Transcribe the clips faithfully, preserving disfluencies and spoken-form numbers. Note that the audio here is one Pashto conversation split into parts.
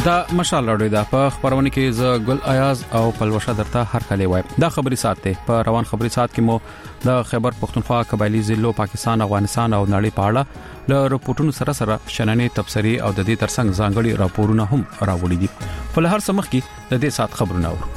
د مشال راډیو د په خبرونه کې ز ګل ایاز او پلوشه درته هر کله وای دا خبري ساتي په روان خبري سات کې مو د خیبر پختونخوا قبایلی ضلعو پاکستان افغانستان او نړۍ په اړه له رپورټونو سره سره شننې تبصري او د دې ترڅنګ ځانګړي راپورونه هم راوړي دي په لهر سمخ کې د دې سات خبرونه اورو.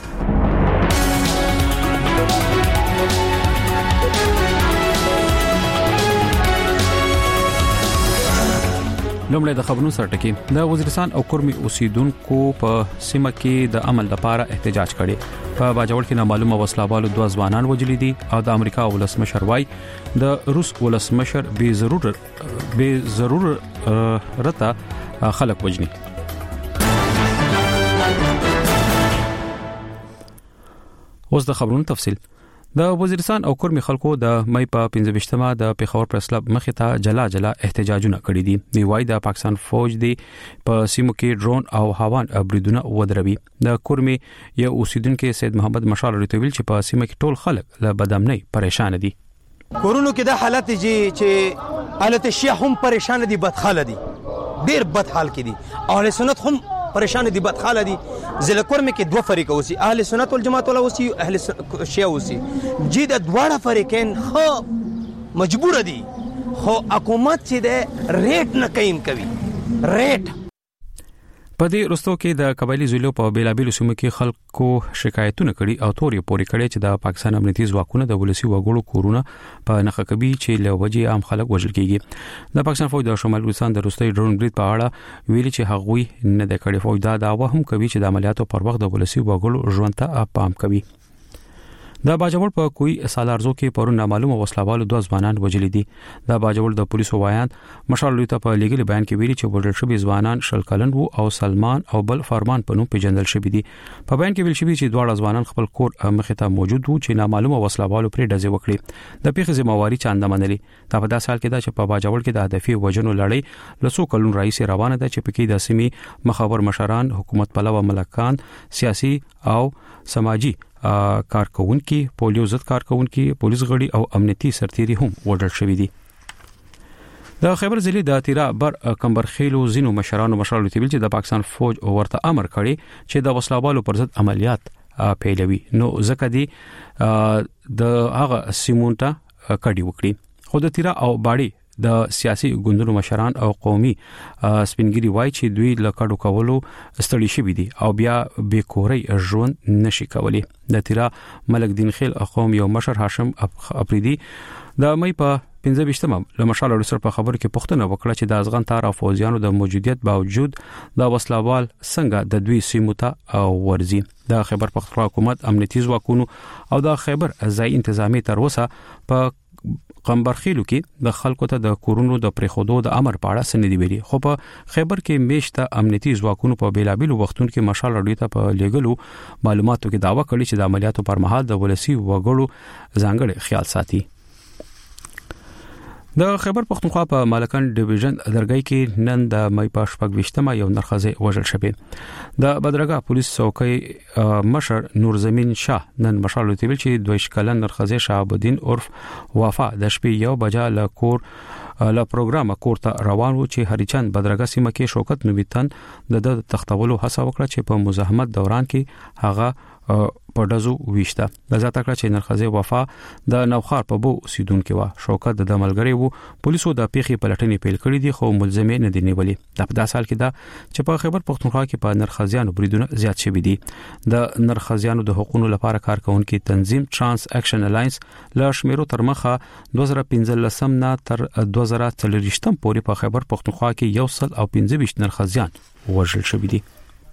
لومړی د خبرونو سره ټکی د وزیرستان او کورمي اوسیدونکو په سیمه کې د عمل لپاره احتجاج کړي په باجوړ کې نامعلومه وسلوالو دوه ځوانان وجلي دي او د امریکا ولسمشر وايي د روس ولسمشر به ضرور به ضرور رته خلک وجني. اوس د خبرونو تفصیل. د وزیرستان او کورمي خلکو د مې په پنځه د پیښور پریس کلب مخې ته جلا جلا احتجاجونه کړي دي. نیوای د پاکستان فوج دی په سیمو کې ډرون او هاوان بریدونه ودروي. د کورمي یو اوسیدونکو سید محمد مشال رتویل چې په سیمه کې ټول خلک له بدامنۍ پریشان دي. کورونو کې د حالت چې حالت شیعه هم پریشان دي، بدحال دي، ډیر بدحال کې دي. اهل سنت هم پریشان دي، بدحال دي. ضلع کورمي کې دوه فریق اوسي، اهل سنت والجماعت ولا اوسي، اهل شیعه اوسي. جی د دواړه فریقین خو مجبور دي، خو حکومت چې د ریټ نه قیم کوي. ریټ په دې رستو کې د قبایلی ضلعو په بیلابیلو سیمو کې خلکو شکایتونه کړي او توري پوري کړي چې د پاکستان امنیتي ځواکونه د ولسی وګړو کورونه په نخښکبي چې له وجې عام خلک وژل کیږي. د پاکستان فوج د شمال وزیرستان د روستي ډرون برید په اړه ویلي چې هغوی نه د کړي فوج دا داوا هم کوي چې د عملیاتو پر وخت د ولسی وګړو ژوند ته پام کوي. د باجوړ په کوی سالارزو کې پرون نامعلومه وسلوالو دوه ځوانان وجلي دي. د باجوړ د پولیسو وایان مشال لوی ته په لیګل بیان کې ویلي چې وژل شوی ځوانان شل کلن وو او سلمان او بل فرمان په نوم پیژندل شوی دي. په بیان کې ویل شوی چې دواړه ځوانان خپل کور مخې ته موجود وو چې نامعلومه وسلوالو پرې ډزې وکړي. د پیښې ذمہواری چاندا منلي. دا په داسې حال کې دا چې په باجوړ کې د هدفي وجنو لړۍ لسو کلون رئیس روانه ده چې پکې د سیمې مخابر مشران، حکومت پلوه ملکان، سیاسي او سماجی کارکونکي، پولیو ضد کارکونکي، پولیس غړي او امنیتي سرتيري هم وژل شوی دي. د خیبر ضلع د تیرا بر کمبرخیلو زینو مشرانو مشرانو ته ویل چې د پاکستان فوج ورته امر کړی چې د وسلوالو پر ضد عملیات پیلوي، نو ځکه دی د هغه سیمونټه کډي وکړي. خو د تیرا او باړي د سیاسي ګوندونو مشران او قومي سپینګری وای چې دوی لکړو کولو ستړي شوي دي او بیا به کوري ژوند نشي کولی. د تیرا ملک دین خیل قوم یو مشر هاشم افریدي د مې په پنځه له مشال سره په خبر کې پوښتنه وکړه چې د افغان تار او فوجیانو د موجودیت باوجود د وسلوال څنګه د دوی سیمو ته ورزي. د خیبر پختونخوا حکومت امنیتي ځواکونو او د خیبر ځای انتظامی تر اوسه په قمبرخیلو کې د خلکو ته د کورونو د پریخودو د امر په اړه سندې ویلي. خو په خیبر کې میشته امنیتي ځواکونو په بیلابیلو وختونو کې مشال راډیو ته په لیګلو معلوماتو کې داوا کړی چې د عملیاتو پر مهال د ولسی وګړو ځانګړي خیال ساتي. د خیبر پختونخوا په مالکان ډیویژن درګۍ کې نن د مې په شپږ وشتمه یو نرخزه وژل شوی. د بدرګه پولیس څوکۍ مشر نور زمین شاه نن مشال ته ویل چې دوه شکلن نرخزه شهاب الدین عرف وفا د شپې یو بجا له کور له پروګرام کور ته روان و چې هریچند بدرګه سیمه کې شوکت نویتن د تختولو هڅه وکړه چې په مزاحمت دوران کې هغه په دزو ویشته. د ځاته کړه چې نرخزه وفا د نوخار په بو سیدونکو وا شوکت د ملګری وو. پولیسو د پیښې پلټنې پیل کړې دي خو ملزمه نه دی نیولې. د په داسال کې دا چې په خیبر پختونخوا کې په نرخزیانو بریدونه زیات شوي دي. د نرخزیانو د حقوقو لپاره کارکونکو تنظیم ترانس اکشن الاینس له شمیرو تر مخه دوه زره پنځه نه تر دوه زره څلور پورې په خیبر پختونخوا کې یو سل او پنځه نرخزیان وژل شوي دي.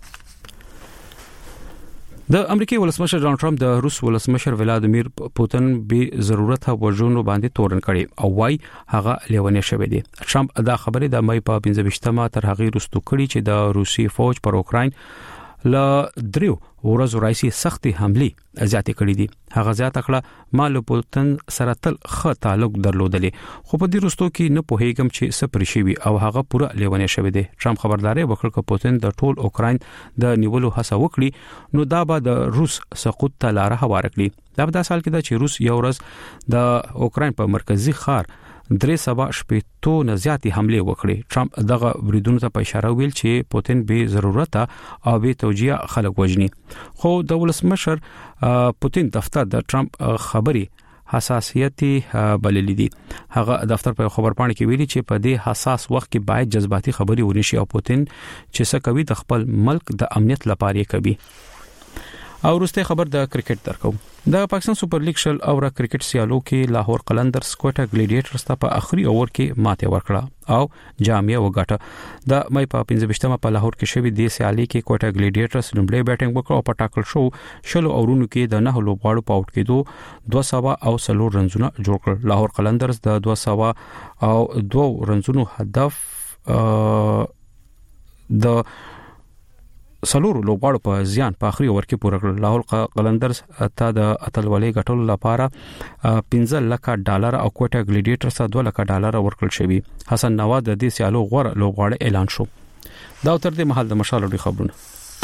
د امریکای ولسمشر ډانلډ ټرمپ د روس ولسمشر ولادیمیر پوتین به ضرورت وژنو باندې تورن کړي او وايي هغه لیونی شوی دی. ټرمپ دا خبره د مې په پنځه تر هغه رستو کړي چې د روسي فوج پر اوکراین لا دریو ورځو راځي سختي حمله زیاتې کړې دي. هغه زیاته کړه مال پوتین سره تل ښه تعلق درلودلی خو په دې رستو کې نه پوهیږم چې سپری شي او هغه پوره لیونی شوی دی. ټرمپ خبرداري وکړه چې پوتین د ټول اوکراین د نیولو هڅه وکړي نو دا به د روس سقوط ته لار هواره کړي. دا په داسې حال کې دا چې روس یو ورځ د اوکراین په مرکزی ښار درې سبا شپېتو نه زیاتې حمله وکړي. ټرمپ دغه بریدونو ته په اشاره ویل چې پوتین به ضرورت او به توجیه خلک وژني. خو د ولسمشر پوتین دفتر د ټرمپ خبري حساسيتي بللې دي. هغه دفتر په خبر پاڼه کې ویلي چې په دې حساس وخت کې باید جذباتي خبري ونشي او پوتین چې څه کوي د خپل ملک د امنیت لپاره کوي. او وروسته خبر د کرکټ درکو. د پاکستان سپر لیګ شل اوره کرکټ سیالو کې لاهور قلندرز کوټا ګلیډیټرز ته په اخري اوور کې ماته ورکړه او جامعه وګټه. د مې په پنځه ویشتمه په لاهور کې شوې د سیالي کې کوټا ګلیډیټرز لومړی بیټینګ وکړ او په ټاکل شو شلو اورونو کې د نه لوبغاړو په اوټ کېدو دوه سوه او څلور رنزونه جوړ کړل. لاهور قلندرز د دوه سوه او دوه رنزونو هدف د سلور لوبغاړو په زیان په اخري اوور کې پوره کړل. لاهور قلندرز ته د اتلولۍ ګټلو لپاره پنځه لک ډالر او کوټا ګلیډیټرز ته دوه لک ډالر ورکړل شوی. حسن نواد د دې سیالو غوړ لوبغاړي اعلان شو. دا تر دې مهال د مشال لري خبرونه.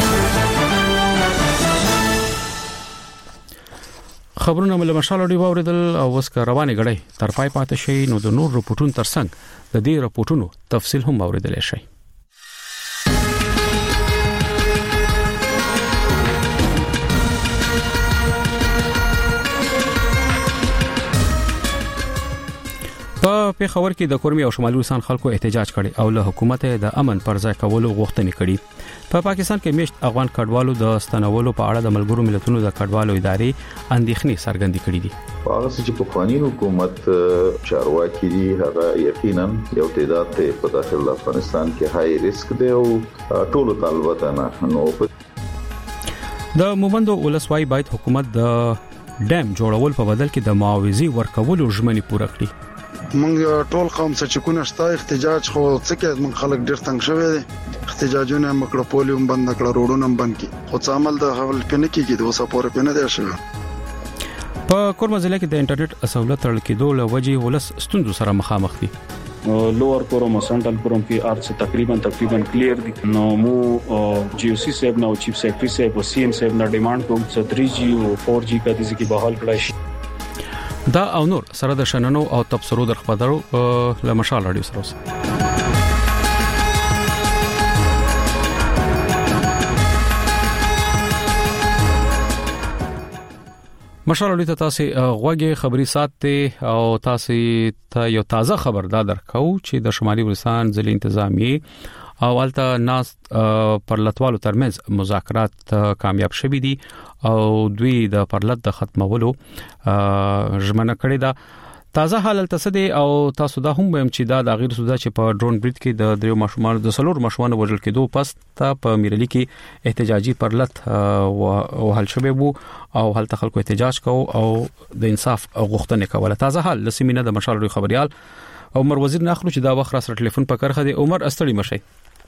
خبرونه مل مشال لري واوریدل او وس روانه غړي تر پای پاتې شي نو د نور رپورټونو ترڅنګ د دې رپورټونو تفصیل هم اوریدل شي. په پیښور کې د کورمي او شمالي وسان خلکو احتجاج کړي او له حکومت د امن پر ځای کولو غوښتنې کړي. په پا پاکستان کې میشت افغان کډوالو د ستنولو په اړه د ملګرو ملتونو د کډوالو ادارې اندېښنې څرګندې کړې دي. هغه چې په قانوني حکومت چارواکي دي هغه یقینا یو تعداد په داخل افغانستان کې هاي ریسک دی او ټول طالبات نه نو د مومندو ولسوای باید حکومت د ډیم جوړول په بدل کې د معاوضي ورکولو ژمنې پوره کړي. مونږ ټول قوم څخه کو نشتا احتجاج خو څه کې مونږ خلک ډېر تنگ شوی دي. احتجاجونه مکړه پولیوم بند کړه روډونه بند کړي خو څه عمل د حوال پنه کېږي د اوسه پورې پنه دی شوی. په کورما ضلع کې د انټرنیټ سہولت تړل کېدو له وجې ولس ستونزو سره مخامخ دي. لوور کوروم او سنټرل کوروم کې ارڅ تقریبا تقریبا کلیر دي. نو مو جی او سی صاحب نو چیف سیکریټری صاحب او سی ام صاحب نه ډیماند کوم چې تھری جی او فور جی کا د ځکه بحال کړای شي. دا او نور سره د شننو او تبصرو در خبرو له مشال رادیو سره اوس. مشال رادیو ته تاسو غوږی خبري ساتي او تاسو ته یو تازه خبر دا درکو چې د شمالي ولستان ځل انتظامی او الته ناس پرلطوالو ترمنځ مذاکرات کامیاب شوي دي او دوی د پرلط د ختمولو ژمنه کړې ده. تازه حالت تصدی او تاسو دا هم ويم چې دا د غیر سودا چې په ډرون برید کې د دریو ماشومان د سلور ماشومان وژل کېدو پس ته په میرلی کې احتجاجي پرلط او حل شوه وو او هلته خلکو احتجاج کوو او د انصاف غوښتنه کوله. تازه حال لسمینه د مشال خبريال عمر وزیر ناخلو چې دا وخت را سره ټلیفون په کرخه دي. عمر استړی مشي.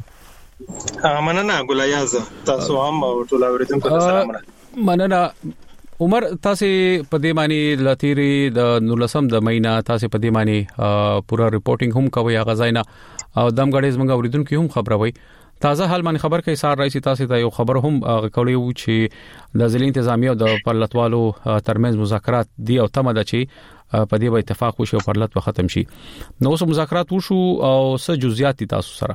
مننه ګلایاز تاسو هم ټول اوریدونکو ته سلام. مننه عمر تاسو په دې معنی لتیری د نولسم د مهینه تاسو په دې معنی پورا ریپورتینګ هم کوي غزاینه او دم غړې زمونږ اوریدونکو هم خبروي. تازه حال باندې خبر کوي سار رئیس تاسو ته یو خبر هم کوي چې د ځل انتظامی او د پرلطوالو ترمنځ مذاکرات دی او تمه ده چې په دې به اتفاق وشي او پرلط به ختم شي. نو اوس مذاکرات وشو او څه جزئیات تاسو سره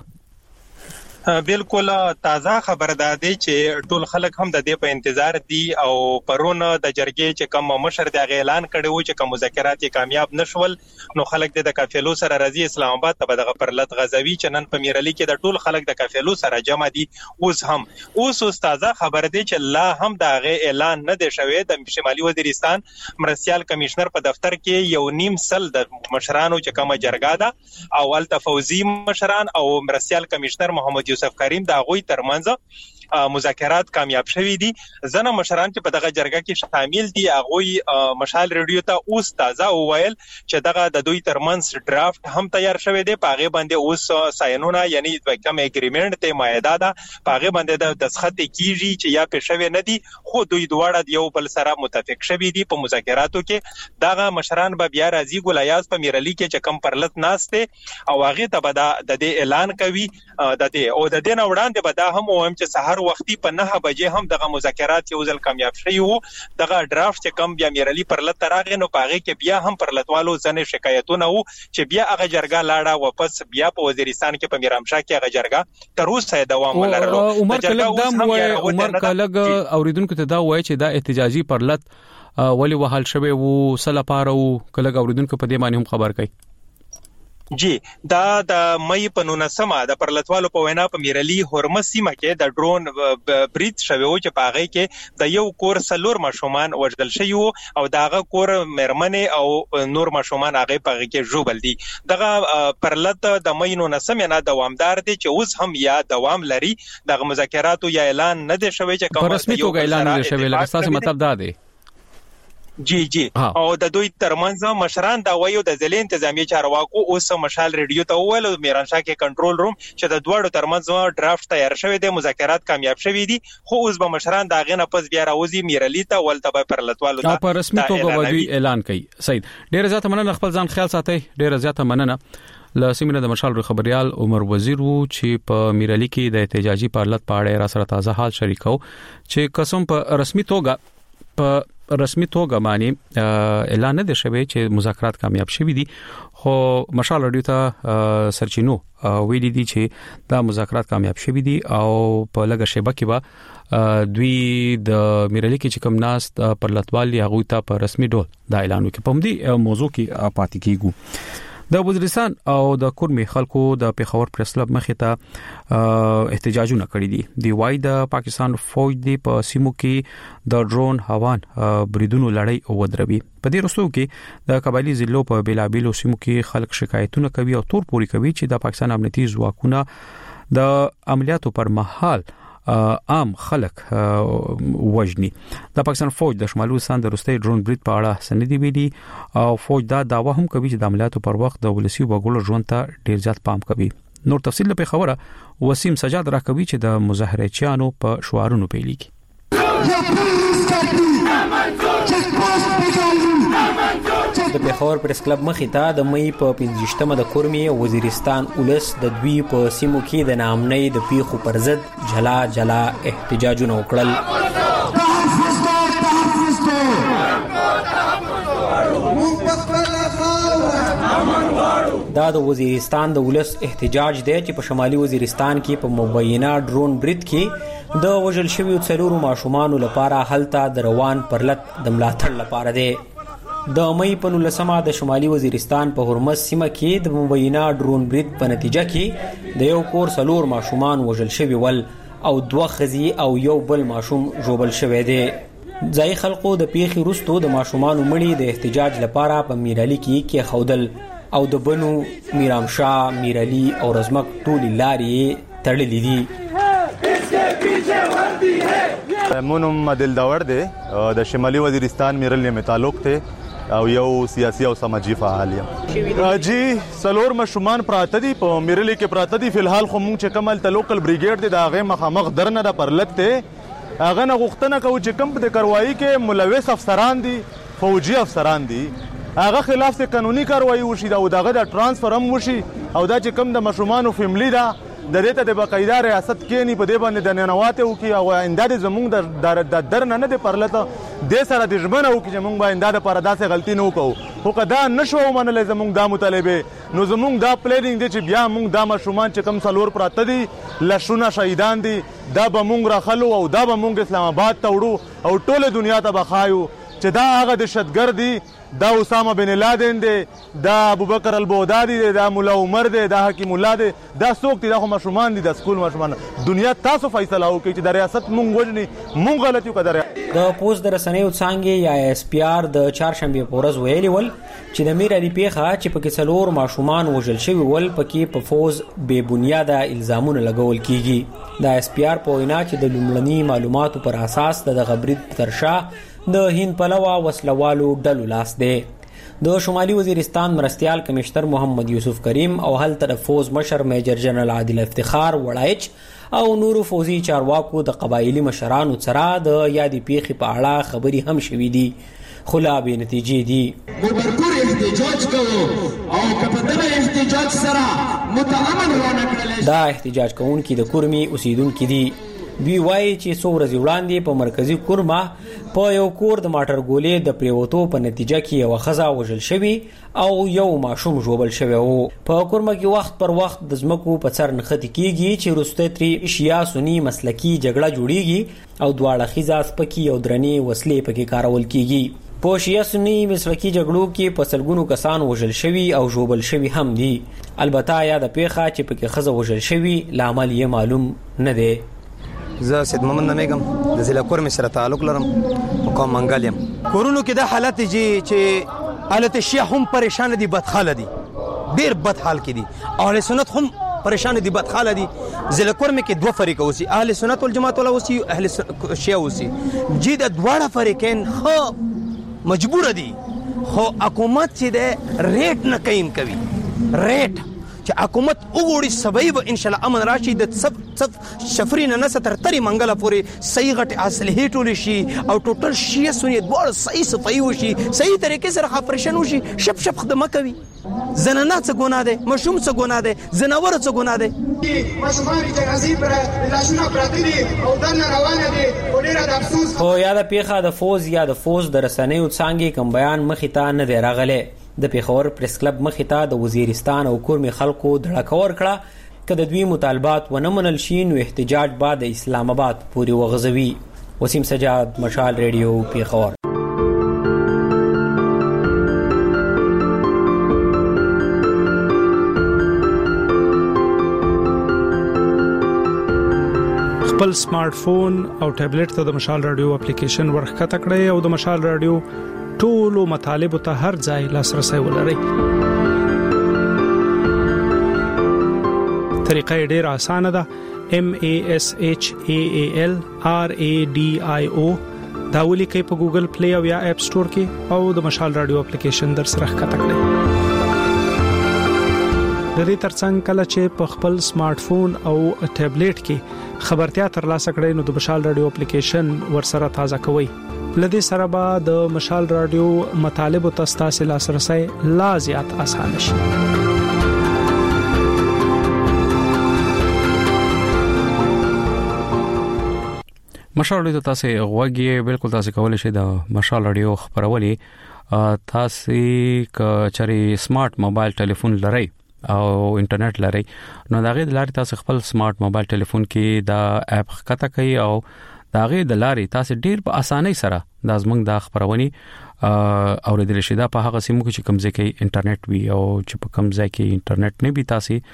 بالکل تازه خبر ده دی چې ټول خلک هم د دې په انتظار دي او پرونه د جرګې چې کوم مشر د اعلان کړي و چې کوم مذاکرات کامیاب نشول نو خلک د کافیلو سره راځي اسلام آباد ته دغه پرلط غزوی چې نن په میرلی کې د ټول خلک د کافیلو سره جمع دي. اوس هم اوس اوس تازه خبر دی چې لا هم دغه اعلان نه دی شوی. د شمالي وزیرستان مرستيال کمشنر په دفتر کې یو نیم سل د مشرانو چې کومه جرګه ده او التفوزی مشران او مرستيال کمشنر محمد یوسف کریم دا غوي ترمنځ مذاکرات کامیاب شوي دي. زنه مشران چې په دغه جرګه کې شامل دي هغه مشال ریډیو ته اوس تازه وویل چې دغه د دوی ترمنځ ډرافټ هم تیار شوی دی. پاغه باندې اوس ساينونه یعنی د کوم اګریمنت ته مایده ده پاغه باندې د دسخط کیږي چې یا پېښوي نه دي خو دوی دواړه یو بل سره متفق شوي دي په مذاکراتو کې. دغه مشران به بیا راځي ګلایاز په میرلی کې چې کم پرلط ناشته او هغه ته به د اعلان کوي د دې او د دې نه وړاندې به دا هم وایم چې سهار سحر وختي په نه بجې هم دغه مذاکرات یو ځل کامیاب شوي وو. دغه ډرافټ چې کم بیا میرلی پر لته راغی نو پاغه کې بیا هم پر لتوالو ځنه شکایتونه وو چې بیا هغه جرګه لاړه واپس بیا په وزیرستان کې په میرامشاه کې هغه جرګه تر اوسه دوام ولرلو. عمر کلک دام وای عمر کلک اوریدونکو ته دا وای چې دا احتجاجي پرلط ولی وحال شوه وو سلا پاره وو کلک اوریدونکو په دې باندې هم خبر کړي. جی دا د مې په نولسمه د پرلطوالو په وینا په میرلی هرمز سیمه کې د ډرون بریټ شوی و چې په هغه کې د یو کور سلور ماشومان وژل شوی او داغه کور مرمنه او نور ماشومان هغه په هغه کې جوبل دي. دغه پرلط د مې نولسمه نه دوامدار دي چې اوس هم یا دوام لري. دغه مذاکراتو یا اعلان نه دی شوی چې کوم رسمي توګه اعلان نه شوی لکه تاسو مطلب دا دی. جی جی او د دوی ترمنځ مشران دا وایو د ځلې انتظامی چارواکو اوس مشال ریډیو ته وویل میرانشاه کې کنټرول روم چې د دوړو ترمنځ ډرافټ تیار شوی دی مذاکرات کامیاب شوی دي خو اوس به مشران دا غنه پس بیا راوځي میرلی ته ولته به پرلطوالو ته په رسمي توګه ودی اعلان کوي. سید ډیر زیات مننه خپل ځان خیال ساتي. ډیر زیات مننه ل سیمینه د مشال خبريال عمر وزیر وو چې په میرلی کې د احتجاجي پرلط په اړه را سره تازه حال شریکو چې قسم په رسمي توګه په رسمي توګه باندې اعلان نه دی شوی چې مذاکرات کامیاب شوي دي خو مشال رادیو ته سرچینو ویلي دي چې دا مذاکرات کامیاب شوي دي او په لږه شیبه کې به دوی د میرلی کې چې کوم ناس پر لټوالي هغه ته په رسمي ډول دا اعلان وکړي. په دې موضوع کې پاتې کیږو. د وزیرستان او د کورمي خلکو د پیښور پریس کلب مخې ته احتجاجونه کړي دي. دی وای د پاکستان فوج دی په سیمو کې د ډرون هوان بریدونو لړۍ ودروي. په دې وروستو کې د قبایلی ضلعو په بیلابیلو سیمو کې خلک شکایتونه کوي او تور پوري کوي چې د پاکستان امنیتي ځواکونه د عملیاتو پر مهال عام خلک وجني. د پاکستان فوج د شمالي وزیرستان د روستي ډرون بریډ په اړه سندې ویلي او فوج دا داوا هم کوي چې د عملیاتو پر وخت د ولسی وګړو ژوند ته ډیر زیات پام کوي. نور تفصیل په خبره وسیم سجاد راکوي چې د مظاهرچیانو په شعارونو پیلېږي. د پیښور پریس کلب مخې ته د مې په پنځشتمه د کورمي وزیرستان ولس د دوی په سیمو کې د نامنۍ د پیښو پر ضد جلا جلا احتجاجونه وکړل. دا د وزیرستان د ولس احتجاج دی چې په شمالي وزیرستان کې په مبینه ډرون بریډ کې د وژل شویو څلورو ماشومانو لپاره هلته د روان پرلط د ملاتړ لپاره دی. د مې په نولسمه د شمالي وزیرستان په هرمز سیمه کې د مبینه ډرون بریډ په نتیجه کې د یو کور څلور ماشومان وژل شوي ول او دوه ښځې او یو بل ماشوم ژوبل شوی دی. ځایي خلکو د پیښې وروستو د ماشومانو مړي د احتجاج لپاره په میرلی کې کېښودل او د بنو میرامشاه میرلی او رزمک ټولې لارې تړلې دي. مونم عادل داور دی د شمالي وزیرستان میرلی می تعلق ته او یو سیاسي او سماجی فعال یم. جی سلور مشومان پراته دي په میرلی کې پراته دي. فلحال خو مونږ چې کمل ته لوکل بریګیډ دی دا غي مخامخ درنه د پرلط ته هغه نه غوښتنه کوي چې کم په کاروایی کې ملوث افسران دي فوجي افسران دي هغه خلاف ته قانوني کاروایی وشي دا او دغه د ترانسفر هم وشي او دا چې کم د مشومان فیملی دا د دې ته د باقاعده ریاست کې نه په دې باندې د ننواته او کې او انداد زمونږ د درنه نه د پرلته د سره د ژمنه او کې زمونږ باندې د پر داسې غلطي نه وکړو خو کدا نشو منل زمونږ د مطالبه نو زمونږ دا پلانینګ دي چې بیا مونږ د مشومان چې کم سلور پراته دي لښونه شهیدان دي دا به مونږ راخلو او دا به مونږ اسلام آباد ته وړو او ټوله دنیا ته بخایو چې دا هغه دهشتګرد دي دا اسامه بن لادن دی دا ابوبکر البغدادي دی دا مولا عمر دی دا حکیم الله دی دا څوک دي دا خو مشومان دي د سکول مشومان دنیا تاسو فیصله وکړي چې د ریاست مونږ وجني مونږ غلطي وکړه. د پوز د رسنیو څنګه یا اس پی آر د چهارشنبه پورز ویلي ول چې د میرلی پیښه چې په کې څلور ماشومان وژل شوي ول پکې په فوز بے بنیاده الزامونه لګول کیږي. د اس پی آر په وینا چې د لومړني معلوماتو پر اساس د غبرید ترشا د هند پلوا وسلوالو ډلو لاس دی. د شمالي وزیرستان مرستیال کمشنر محمد یوسف کریم او هلته د فوز مشر میجر جنرال عادل افتخار وړایچ او نورو فوزي چارواکو د قبایلی مشرانو سره د یادې پیښې په اړه خبري هم شوې دي خو لا بې نتیجې دي. مبرکور احتجاج کوو او کپدغه احتجاج سره متعامل رانه کړل دا احتجاج کوونکي د کورمي اوسیدونکو دي. دوی وایي چې څو ورځې وړاندې په مرکزی کورما په یو کور د ماټر ګولې د پریوتو په نتیجه کې یو خزا وژل شوی او یو ماشوم ژوبل شوی وو. په کورما کې وخت پر وخت د ځمکو په سر نښتې کیږي چې وروسته ترې شیا سني مسلکي جګړه جوړیږي او دواړه خزا سپکي او درنې وسلې پکې کارول کیږي. په شیا سني مسلکي جګړو کې په سلګونو کسان وژل شوی او ژوبل شوی هم دي. البته یا د پیښه چې پکې خزه وژل شوی لامل یې معلوم نه دی. زه سید محمد نمیګم د ضلع کورم سره تعلق لرم، مقام منګل یم. کورونو کې دا حالت دي چې حالت شیا هم پریشان دي، بدحال دي، ډیر بدحال کې دي. اهل سنت هم پریشان دي، بدحال دي. ضلع کورم کې دوه فریق اوسي، اهل سنت والجماعت ولا اوسي، اهل شیا اوسي. جی د دواړه فریقین خو مجبور دي، خو حکومت چې د ریټ نه قیم کوي. ریټ چې حکومت وګوري سبای به ان شاء الله امن راشي. د سب سب شفرین نه ستر تری منګله پورې صحیح غټ اصلي ټول شي او ټوټل شي سنت ډول صحیح صفای وشي، صحیح طریقې سره خپرشن وشي، شپ شپ خدمت کوي. زنانه څه ګناه ده، مشوم څه ګناه ده، زناور څه ګناه ده. مشماري چې غزي پر لاشونه پراته دي او دنه روانه دي او ډیر د افسوس خو یا د پیښه د فوز یا د فوز د رسنیو څنګه کوم بیان مخې ته نه دی راغلی. د پیښور پریس کلب مخې ته د وزیرستان او کورمي خلکو دړکور کړه که د دوی مطالبات ونه منل شي نو احتجاج بعد اسلام آباد پورې وغځوي. وسیم سجاد، مشال ریډیو، پیښور. خپل سمارټ فون او ټابلیټ ته د مشال رادیو اپلیکیشن ورخکته کړئ او د مشال رادیو ټولو مطالبه ته هر ځای لاسرسي ولرئ. طریقه ډیره اسانه ده. M A S H A A L R A D I O دا ولیکئ په ګوګل پلی او یا اپ سٹور کې او د مشال رادیو اپلیکیشن در سره ښکته کړئ. د دې ترڅنګ کله چې په خپل سمارټ فون او ټابلیټ کې خبرتیا ترلاسه کړئ نو د مشال رادیو اپلیکیشن ورسره تازه کوئ. لدې سره به د مشال رادیو مطالب او تاسو لاسرسي لا زیات اسانه شي. مشال رادیو تاسو غوږی بالکل تاسو کولای شئ د مشال رادیو خبرولې تاسو ک چري سمارټ موبایل ټلیفون لرئ او انټرنیټ لرئ نو دا غي د لارې تاسو خپل سمارټ موبایل ټلیفون کې دا اپ ښکته کوي او دا غي د لارې تاسو ډیر په اسانۍ سره د زمنګ د خبرونی اوریدل شي. دا په هغه سیمو کې چې کمزې کې انټرنیټ وي او چې په کمزې کې انټرنیټ نه وي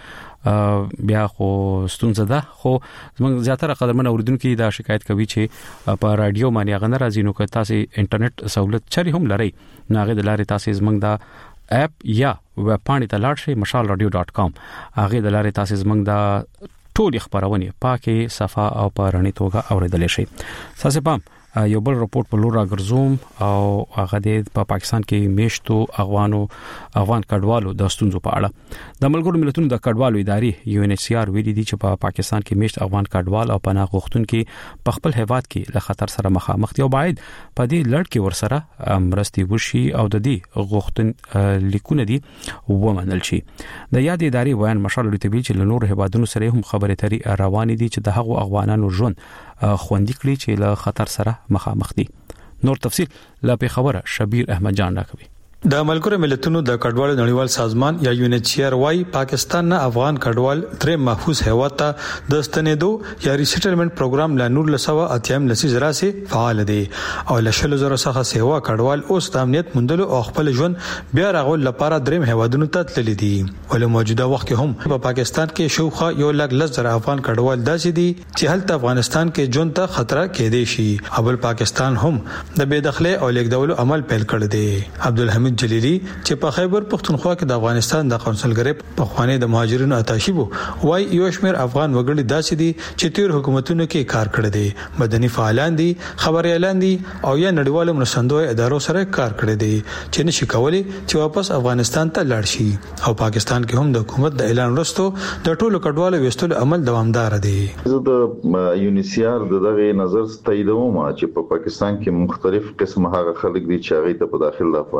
تاسو بیا خو ستونزه ده. خو زمنګ زیاتره قدرمن اوریدونکو دا شکایت کوي چې په رادیو باندې غنه راځي نو که تاسو انټرنیټ سہولت چری هم لرئ نو هغه د لارې تاسو زمنګ دا اپ یا ویب پاڼې ته لاړ شئ مشال رادیو ډاټ کام. هغه د لارې تاسو زمنګ دا ټول خبرونه پاکه صفه او په رڼې توګه اوریدل شي. تاسو پام یو بل رپورت په لور راګرځوم او هغه د په پاکستان کې میشتو افغانو افغان کډوالو د ستونزو په اړه د ملګرو ملتونو د کډوالو ادارې یو ان ایچ سی آر ویلي دي چې په پاکستان کې میشت افغان کډوال او پناه غوښتونکو په خپل هیواد کې له خطر سره مخامخ دي او باید په دې لړ کې ورسره مرستي وشي او د دې غوښتن لیکونه دي ومنل شي. د یاد ادارې وایي مشال رتبي چې له نور هیوادونو سره هم خبرې تري روان دي چې د هغو افغانانو ژوند خوندي کړي چې له خطر سره مخامخ دي. نور تفصيل لا په خبره شبیر احمد جان راکوي. د ملګرو ملتونو د کډوالو نړیوال سازمان یا یو ان ایچ سی آر وايي پاکستان نه افغان کډوال تر محفوظ هیواد ته د ستنېدو یا ریسټلمنٹ پروګرام لا نور لسوا اتیم لسی زرا سي فعال دي او لشل زرا څخه سیوا کډوال اوس د امنیت مندلو او خپل ژوند بیا راغول لپاره دریم هیوادونو ته تللي دي. ول موجوده وخت کې هم په پاکستان کې شوخه یو لګ لزر افغان کډوال داسې دي چې هلته افغانستان کې ژوند ته خطر کې دي شي. ابل پاکستان هم د بے دخله او لیکدولو عمل پیل کړ دي. عبدالحمید جلیلی چې په خیبر پختونخوا کې د افغانستان د قونسلګری په خوانې د مهاجرینو اتاشي وو وای یو شمیر افغان وګړي داسې دي چې تیر حکومتونو کې کار کړی دي، مدني فعالان دي، خبريالان دي او یا نړیوالو مرستندوی ادارو سره کار کړی دي چې نشي کولی چې واپس افغانستان ته لاړ شي. او پاکستان کې هم د حکومت د اعلان وروسته د ټولو کډوالو وستلو عمل دوامدار دی. زه د یو ان ایچ سی آر دغه نظر تاییدوم چې په پاکستان کې مختلف قسم هغه خلک دي چې هغه ته په داخل د افغانستان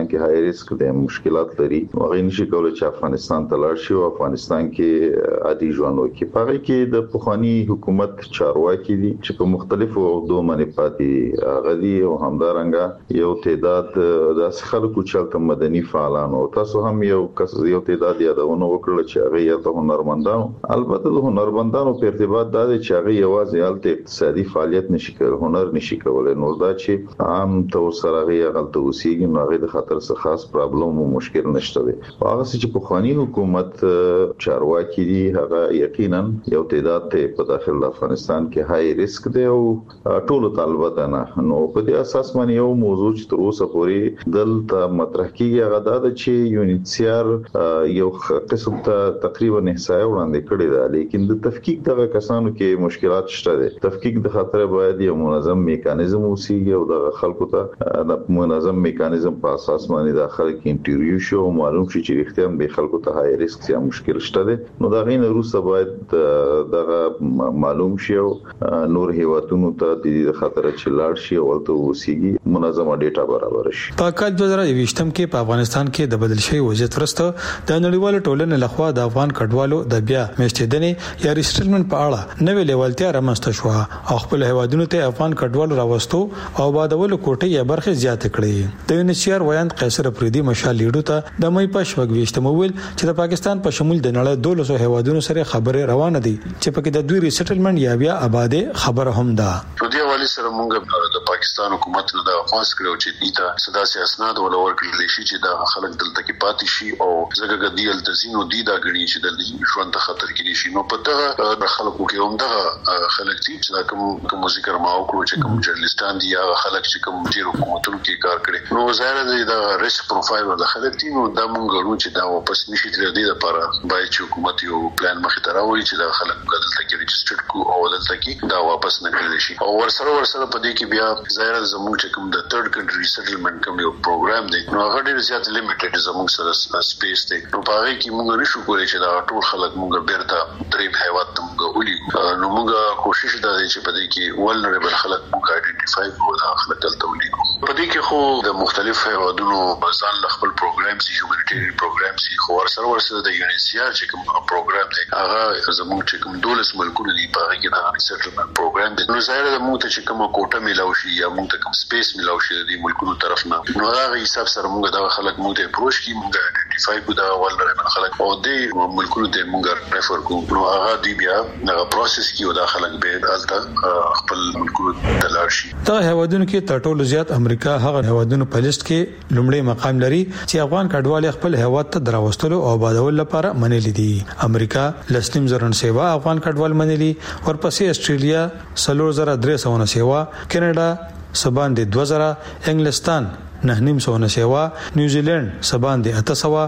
کې های ریسک د مشکلات لري هغه نشي کولای چې افغانستان ته لاړ شي او افغانستان کې عادي ژوند وکړي په هغه کې د پخوانی حکومت چارواکي دي چې په مختلفو عہدو باندې پاتې غدي او همدارنګه یو تعداد د خلکو چې مدني فعالانو تاسو هم یو کس یو تعداد یادونه وکړل چې هغه یا ته هنرمندانو البته د هنرمندانو په ارتباط د چې هغه یوازې الته اقتصادي فعالیت نشي کولای هنر نشي کولای نو دا چې عام تور سره هغه غلطه وسیږي نو هغه د خطر څخه خاص پرابلم او مشکل نشته دی هغه چې په خواني حکومت چارواکي دي هغه یقینا یو تعداد ته په داخل افغانستان کې های ریسک دی او ټول طالبات نه نو په دې اساس باندې یو موضوع چې تر اوسه پورې دلته مطرح کیږي هغه دا چې یونیسیار یو قسم ته تقریبا احصائیه وړاندې کړې ده لیکن د تفکیک دغه کسانو کې مشکلات شته دي تفکیک د خطر باید یو منظم میکانیزم وسیږي او د خلکو ته د منظم میکانیزم په اساس باندې د خلک انټرویو شو معلوم شي چې اختیار به خلکو ته های ریسک یا مشکل شته دي نو دا غین روسه باید دغه معلوم شي او نور هیوادونو ته د دې خطر چې لاړ شي او ته وسیږي منظمه ډیټا برابر شي په کال دوه زره یوویشتم کې په افغانستان کې د بدل شوی وضعیت ورسته د نړیوال ټولنې لخوا د افغان کډوالو د بیا میشتېدنې یا ریسټلمنت په اړه نوې لیوالتیا رامنځته شو او خپل هیوادونو ته افغان کډوالو راوستو او بادولو کوټې یا برخه زیات کړې د یونیسیار ویاند قیصر افریدي مشال لیډو ته د مې په شپږ ویشتم ویل چې د پاکستان په شمول د نړۍ دولسو هیوادونو سره خبرې روانه دي چې په کې د دوی ریسټلمنت یا بیا آباده خبره هم ده په دې حواله سره موږ د پاکستان حکومت نه د خاص کړو چې دیتا صدا سیاسناد ولا ورکړل شي چې د خلک دلته کې پاتې شي او زګګ دی التزینو دی دا غړي چې د ژوند ته خطر کې شي نو په دغه د خلکو کې هم دغه خلک چې کوم کوم ذکر ما وکړو چې کوم جرنالستان دي یا خلک چې کوم ډیر حکومتونو کې کار کړي نو ظاهر دی د ریسک پروفایل د خلک دي نو دا مونږ غواړو چې دا واپس نشي تر دې لپاره باید چې حکومت یو پلان مخې ته راوړي چې دا خلک دلته کې ریجسترډ کو او دلته کې دا واپس نه کړي شي او ورسره ورسره په دې کې بیا ظاهر زموږ چې کوم د تھرد کنټری سیټلمنت کوم یو پروګرام دی نو هغه ډیر زیات لیمیټډ زموږ سره سپیس دی نو په هغه کې موږ نشو کولای چې دا ټول خلک موږ بیرته دریم هیواد ته موږ ولي نو موږ کوشش دا دی چې په دې کې ولنریبل خلک موږ آئیډنټیفای کړو دا خلک دلته ولي په دې کې خو د مختلف هیوادونو ځان له خپل پروګرام سي هیومانیټیرین پروګرام سي خو ورسره ورسره د یونیسیار چې کوم پروګرام دی هغه زموږ چې کوم دولس ملکونه دي په هغه کې دا سیټلمنت پروګرام دی نو ظاهر ده موږ ته چې کوم کوټه ملاوي شي یا موږ ته کوم سپیس ملاوي شي د ملکونو طرف نه نو هغه حساب سره موږ دا خلک موږ ته اپروچ کی موږ آئیډنټیفای کو دا ولر خلک او د ملکونو ته موږ ریفر کو نو هغه دی بیا هغه پروسس کی او دا خلک به الته خپل ملکونو ته لاړ شي دا هیوادونو کې تر ټولو زیات امریکا هغه هیوادونو په لیست کې لومړی مقام لري چې افغان کډوال خپل هیواد ته دراوستلو او آبادولو لپاره منلي دي امریکا لسنیم زرن سیوا افغان کډوال منلي ورپسې استرالیا سلور زره درې سو نه سیوا کینیډا سبان دي دوه زره انګلستان نه نیم سو نه سیوا نیوزیلند سبان دي اته سو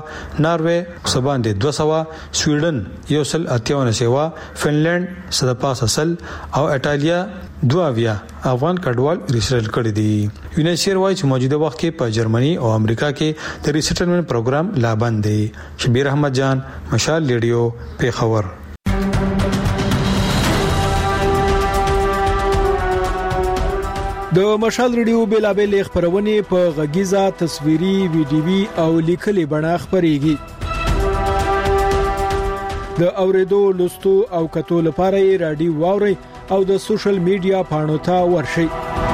ناروې سبان دي دوه سو سویډن یو سل اتیا نه سیوا فنلند صد پاس اصل او ایتالیا دوه ویا افغان کډوال ریسټل کړی دي یونیسیر وايي چې موجوده وخت کې په جرمني او امریکا کې د ریسټلمنت پروګرام لا بند دی شبیر احمد جان مشال لیډیو پیښور د مشال ریډیو بیلابل خبرونه په غږیزه تصویري ویډیوي او لیکلي بڼه خبريږي د اوریدو لوستو او کتو لپاره رادیو واوري او د سوشل میډیا پاڼو ته ورشي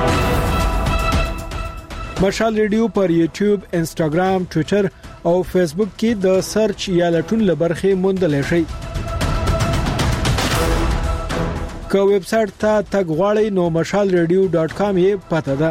مشال ریډیو پر یوټیوب انسټاګرام ټوئیټر او فیسبوک کې د سرچ یا لټون لبرخه موندل شي که ویب سټ ته تګ غواړئ نو مشال ریډیو ډاټ کام یې پته ده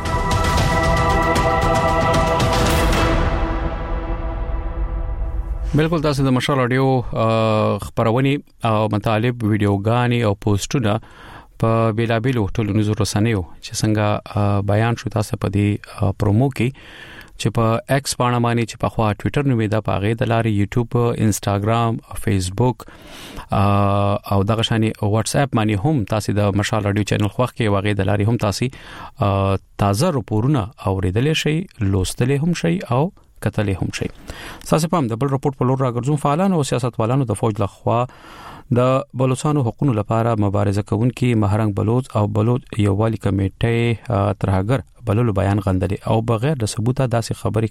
بالکل تاسو د مشال رادیو خبرونه او مطالب ویډیوګانی او پوسټونه په بیلابل ټولنیزو رسنیو چې څنګه بیان شو تاسو په دې پرومو کې چې په ایکس باندې باندې چې په خوا ټوئیټر نومې دا پاغه د لارې یوټیوب انستګرام فیسبوک او دغه شانی واتس اپ باندې هم تاسو د مشال رادیو چینل خوښ کې واغې د لارې هم تاسو تازه راپورونه اوریدل شي لوستل هم شي او کتل هم شي تاسو په هم د بل راپورټ په لور راګرځو فعالانو او سیاستوالانو د فوج لخوا د بلوچستان حقوقو لپاره مبارزه کوونکي مهرنګ بلوچ او بلوچ یووالي کمیټې ترهګر بللو بیان غندلي او بغیر د ثبوت داسې خبري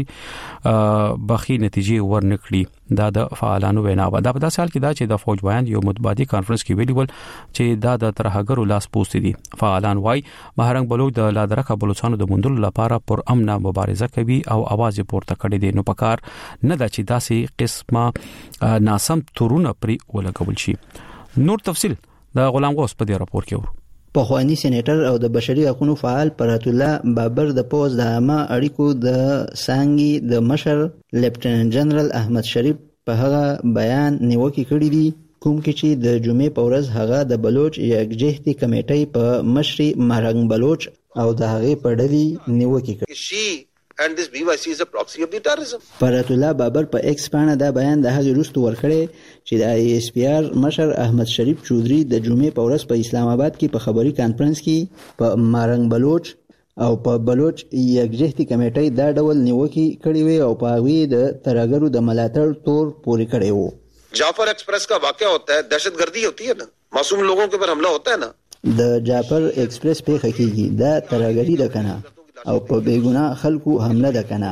کول بخي نتیجې ورنکړي دا د فعالانو وینا و دا په داسې حال کې دا چې د فوج بیان یو مطبوعاتي کانفرنس کې ویلي ول چې دا د ترهګرو لاس پوسټ دي. فعالان وايي مهرنګ بلوچ د لادرکه بلوچستانو د مندلو لپاره پر امنه مبارزه کوي او आवाज پورته کړي دي. نو پکار نه دا چې داسې قسمه ناسم تورونه پرې ولګول شي. نور تفصيل د غلام غوث په دې راپور کې ورو. پخوانی سېنیټر او د بشري حقوقو فعال پرات الله بابر د پوز د عامه اړیکو د سانګي د مشر لیفټیننټ جنرال احمد شریف په هغه بیان نیوکه کړې دي کوم کې چې د جمعې په ورځ هغه د بلوچ یکجهتي کمیټې په مشري مهرنګ بلوچ او د هغه په ډلې نیوکه کړې. And this B Y C is a proxy of the terrorism. پرات الله بابر په ایکس باندې دا بیان د هغه وروسته ورکړی چې د آی ایس پی آر مشر احمد شریف چودري د جمعې په ورځ په اسلام آباد کې په خبري کانفرنس کې په مهرنګ بلوچ او په بلوچ یکجهتي کمیټې دا ډول نیوکه کړې وي او په هغه د ترهګرو د ملاتړ تور پوري کړی وو. Jaffar Express का वाकया होता है, दहशतगर्दी होती है ना, मासूम लोगों के ऊपर हमला होता है ना. د جعفر Express په حقیقي دا ترهګری ده کنه او په بیګناه خلکو حمله ده کنه.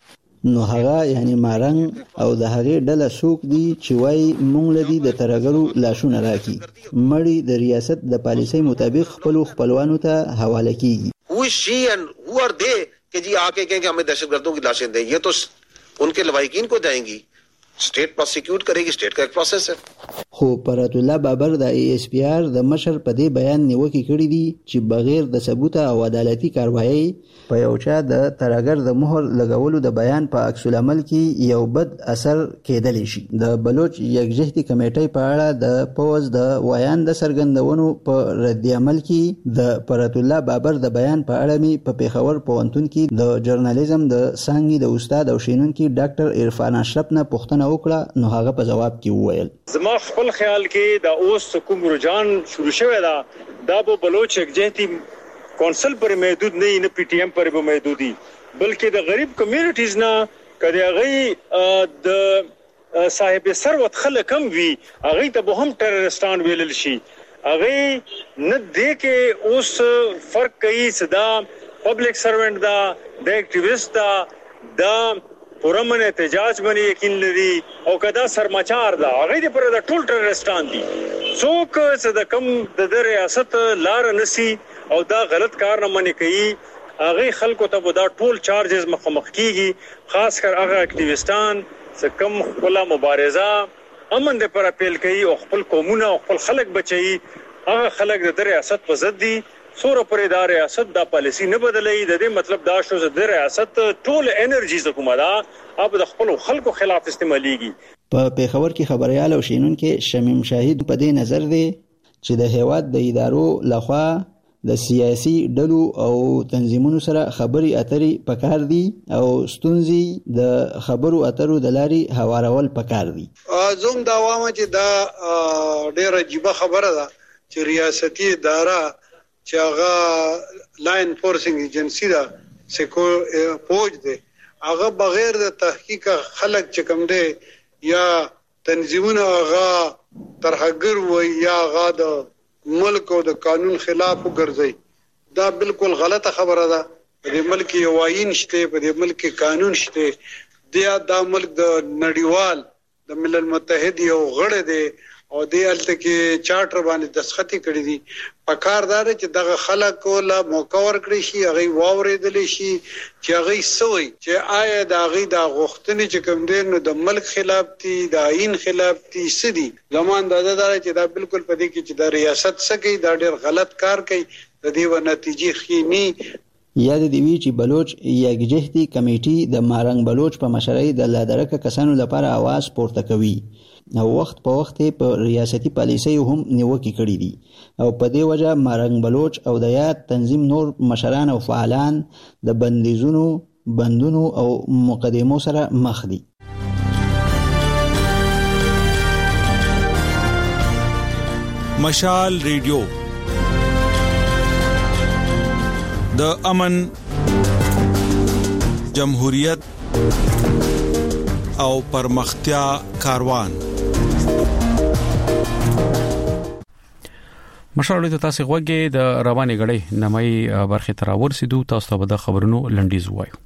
نو هغه یعنی مارنګ او د هغه ډله سوق دي چې وای مونږ لدی د ترهګرو لاشونه راکی مړی د ریاست د پالیسۍ مطابق خپل خپلوانو ته حواله کیږي. Who is she and who are they कि जी आके कहें कि हमें दहशतगर्दों की लाशें दें, ये तो उनके लवाहिकीन को जाएंगी, स्टेट प्रोसिक्यूट करेगी, स्टेट का एक प्रोसेस है. خو پرات الله بابر د ای ایس پی آر د مشر په دې بیان نیوکه کړې دي چې بغیر د ثبوت او عدالتي کاروایی په یو چا د ترهګر د مهر لګولو د بیان په عکس العمل کې یو بد اثر کېدلی شي. د بلوچ یکجهتي کمیټې په اړه د پوز د ویان د سرګندونو په رد عمل کې د پرات الله بابر د بیان په اړه می په پیښور پوهنتون کې د ژورنالیزم د سانګي د استاد او شینونکي ډاکټر عرفان اشرف نه پوښتنه وکړه. نو هغه په جواب کې وویل زما خپل خیال کې دا اوس کوم رجحان شروع شوی دا دا په بلوچ یکجهتي کونسل پر محدود نه نه پی ټی ایم پر به محدودي بلکې د غریب کمیونټیز نه کدی هغه د صاحب ثروت خلک هم وي هغه ته به هم ټیررستان ویلل شي. هغه نه دې کې اوس فرق کوي صدا پبلک سروانت دا د اکټیویسټ دا د پرمن احتجاج باندې یقین لري او کدا سرماچار دا هغه دې پر د ټول ټیررستان دي څوک چې د کم د ریاست لار نسی او دا غلط کار نه منې کوي هغه خلکو ته دا ټول چارجز مخامخ کیږي. خاص کر هغه اکټیویستان چې کم خپل مبارزه امن د پر اپیل کوي او خپل قومونه او خپل خلک بچي هغه خلک د ریاست په ضد دي. سور پر ادارې ریاست دا پالیسی نه بدلې د دې مطلب دا شو چې د ریاست ټول انرژیز حکومت اب د خپل خلکو خلاف استعماليږي. په پیښور کې خبريال او شینونکو شمیم شاهد په دې نظر دی چې د هیواد د ادارو لخوا د سیاسي ډلو او تنظیمونو سره خبري اترې پکار دي او ستونزې د خبرو اترو د لاري هوارول پکار دي. زوم دا وامه چې دا ډېر عجیب خبره ده چې ریاستي اداره چې هغه لا انفورسینګ ایجنسی دا سکو فوج دی هغه بغیر د تحقیق خلک چې کوم دی یا تنظیمونه هغه ترهګر وي یا هغه د ملک او د قانون خلاف وګرځي. دا بالکل غلطه خبره ده. په دې ملک یو آئین شته, په دې ملک قانون شته. دا د ملک د نړیوال د ملل متحد یو غړی دی او دې الته کې چارټر باندې دستخط کړی دي. پکاردار چې دغه خلک له موقع ورکړي شي هغه واورېدل شي چې هغه سوي چې آیا د هغه د غوښتنې چې کوم دي نو د ملک خلاف دي د آئین خلاف دي سدي زمان دا دا چې دا بالکل پدې کې چې د ریاست سګي دا ډېر غلط کار کوي د دې و نتیجې خېني. یاد دی وی چې بلوچ یکجهتي کمیټې د مارنګ بلوچ په مشرۍ د لادرکه کسانو لپاره आवाज پورته کوي او وخت په وخت په ریاستي پالیسۍ هم نیوکه کړې دي او په دې وجه مارنګ بلوچ او د یاد تنظیم نور مشران او فعالان د بندیزونو بندونو او مقدمو سره مخ دي. مشال ریډیو د امن جمهوریت او پرمختیا کاروان مشرلو ته تاسو غوږی د روانې غړې نمای برخه تر ورسېدو تاسو ته د خبرونو لنډیز وایو.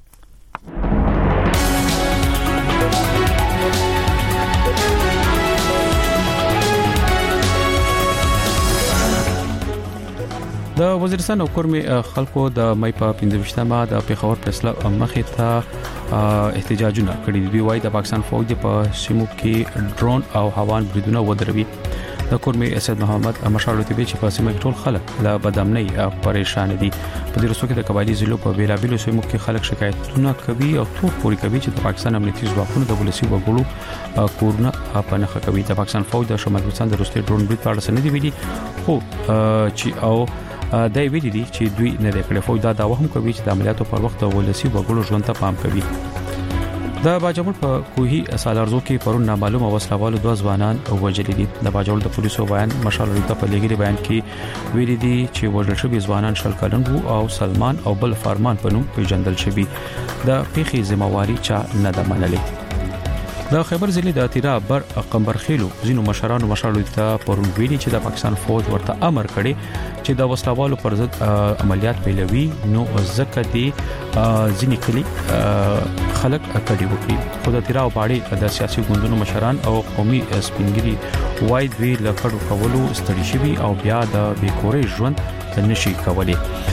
د وزیرستان حکومت خلکو د مې په پنځمه د پیښور فیصله مخې ته احتجاجونه کړي دي. وایي د پاکستان فوج په سیمو کې ډرون او هوان بریدونه ودروي. د حکومت اسد محمد مشرلو ته چې په سیمه کې ټول خلک له بدامنۍ پریشان دي. په دې وروسته کې د قبایلی ضلعو په بیلابیلو سیمو کې خلک شکایتونه کوي او تور پوري کوي چې د پاکستان امنیتي ځواکونو د ولسی وګړو کورونه په نخښه کوي. د پاکستان فوج د شمال افغانستان د روسي ډرون برید په اړه سندې ویلي خو چې او دا ویلي دي چې دوی نه د کړې فوج دا داوا هم کوي چې د عملیاتو پر وخت د ولسی وګړو ژوند ته پام کوي. د باجوړ په کوهي سالارزو کې پرون نامعلومه وسلوالو دوه ځوانان وژل دي. د باجوړ د پولیسو بیان مشال ریته په لګري بیان کې ویلي دي چې وژل شوی ځوانان شل کلن وو او سلمان او بل فرمان په نوم پیژندل شوی. د پیخي ذمہواری چا نه ده منلې. د خیبر ضلع د اتیرا بر قمبرخیلو زینو مشرانو مشرلو ته پرون ویلي چې د پاکستان فوج ورته امر کړي چې د وسلوالو پر ضد عملیات پیلوي نو ځکه دي ځینې کلی خلک کډي وکړي. خو د اتیرا او باړې د سیاسي ګوندونو مشران او قومي سپینګری وای دوی لکړو کولو ستړي شوي او بیا د بیکورې ژوند نشي کولی.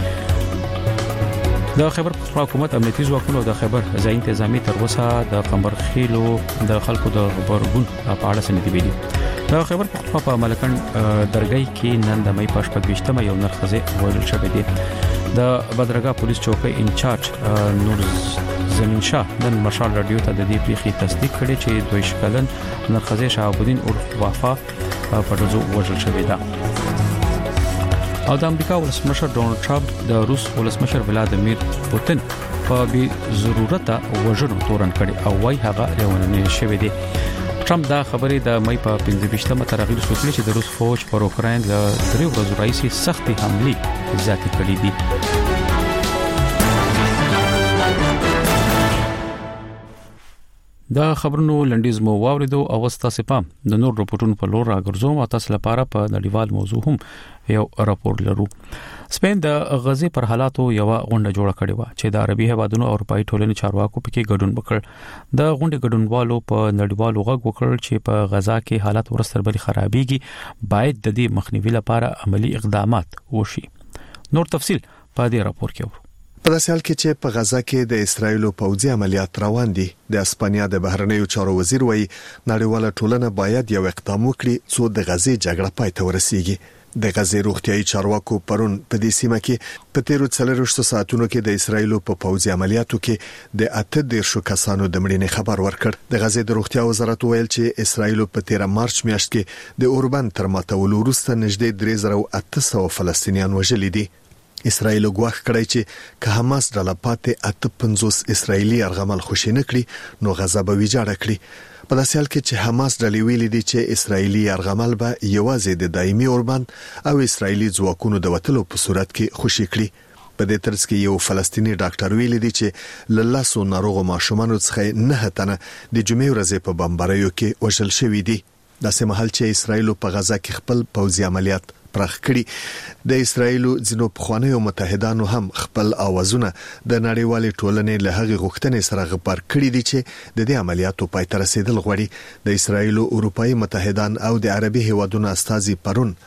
د خیبر پختونخوا حکومت امنیتي ځواکونو د خیبر ځای انتظامی تر اوسه د قمبرخیلو د خلکو د خبرګون په اړه سندې ویلي. د خیبر پختونخوا په ملکن درګۍ کې نن د مې په شپږ یو نرخزه وژل شوی دی. د بدرګه پولیس چوکۍ انچارج نور زمین شاه د مشال رادیو ته د دې پیښې تصدیق کړي چې دوی شکلن نرخزه شهاب الدین عرف وفا په دزو وژل شوی دی. او د امریکا ولسمشر ډونالد ټرمپ د روس ولسمشر ولادیمیر پوتین په بي ضرورت وژنو تورن کړي او وايي هغه لیونی شوی دی. ټرمپ دا خبرې د مې په پنځه تر غیر سوچلي چې د روس فوج پر اوکراین له درې ورځې راځي سختي حمله ذاتي کړې دي. دا خبرونو لنډیز مو واوریدو او تاسو پام د نور رپورټونو په لور راګرځوم او تاسو لپاره په نړیوال موضوع هم یو راپور لرو. سپین د غزې پر حالاتو یو غونډه جوړه کړې و چې د عربي هیوادونو او اروپאי ټولنې چارواکو پکې ګډون وکړ. د غونډې ګډونوالو په نړیوالو غږ وکړ چې په غزا کې حالات ورستر بلی خرابېږي باید د دې مخنیوي لپاره عملی اقدامات وشي. نور تفصيل په دې راپور کې ورو. په داسې حال کې چې په غزا کې د اسرایلو پوځي عملیات روان دي د اسپانیا د بهرنیو چارو وزیر وایي نړیواله ټولنه باید یو اقدام وکړي څو د غزې جګړه پای ته ورسیږي. د غزې روغتيایي چارواکو پرون په دې سیمه کې په تیرو څلورشتو ساعتونو کې د اسرایلو په پوځي عملیاتو کې د اته دیرشو کسانو د مړینې خبر ورکړ. د غزې د روغتیا وزارت ویل چې اسرایلو په تیر مارچ میاشت کې د اوربن تر ماتولو وروسته نږدې درې زره اته سوه فلسطینیان وژل دي. اسرایل غواخ کړی چې که حماس ډله پاتې اته پنځوس اسرایلی ارغمل خوشی نکړي نو غزا به ویجاړه کړي. په داسې حال کې چې حماس ډلې ویلي دي چې اسرایلی ارغمل به یوازې د دایمي اوربن او اسرایلی ځواکونو د وټلو په صورت کې خوشی کړي. په دې ترڅ کې یو فلسطینی ډاکټر ویلي دی چې لاسو ناروغ ماشومان څخه نه تنه د جمعې ورځې په بمباریو کې وژل شوی دي. د سیمهال چې اسرایل په غزا کې خپل پوځي عملیات پرخ کړي د اسرایل ځینو پخوانیو متحدانو هم خپل اوازونه د نړیوالې ټولنې له هغې غوښتنې سره غبر کړي دي چې د دې عملیاتو پای ته رسیدل غواړي. د اسرایل اروپאי متحدان او د عربي هیوادونو استازي پرون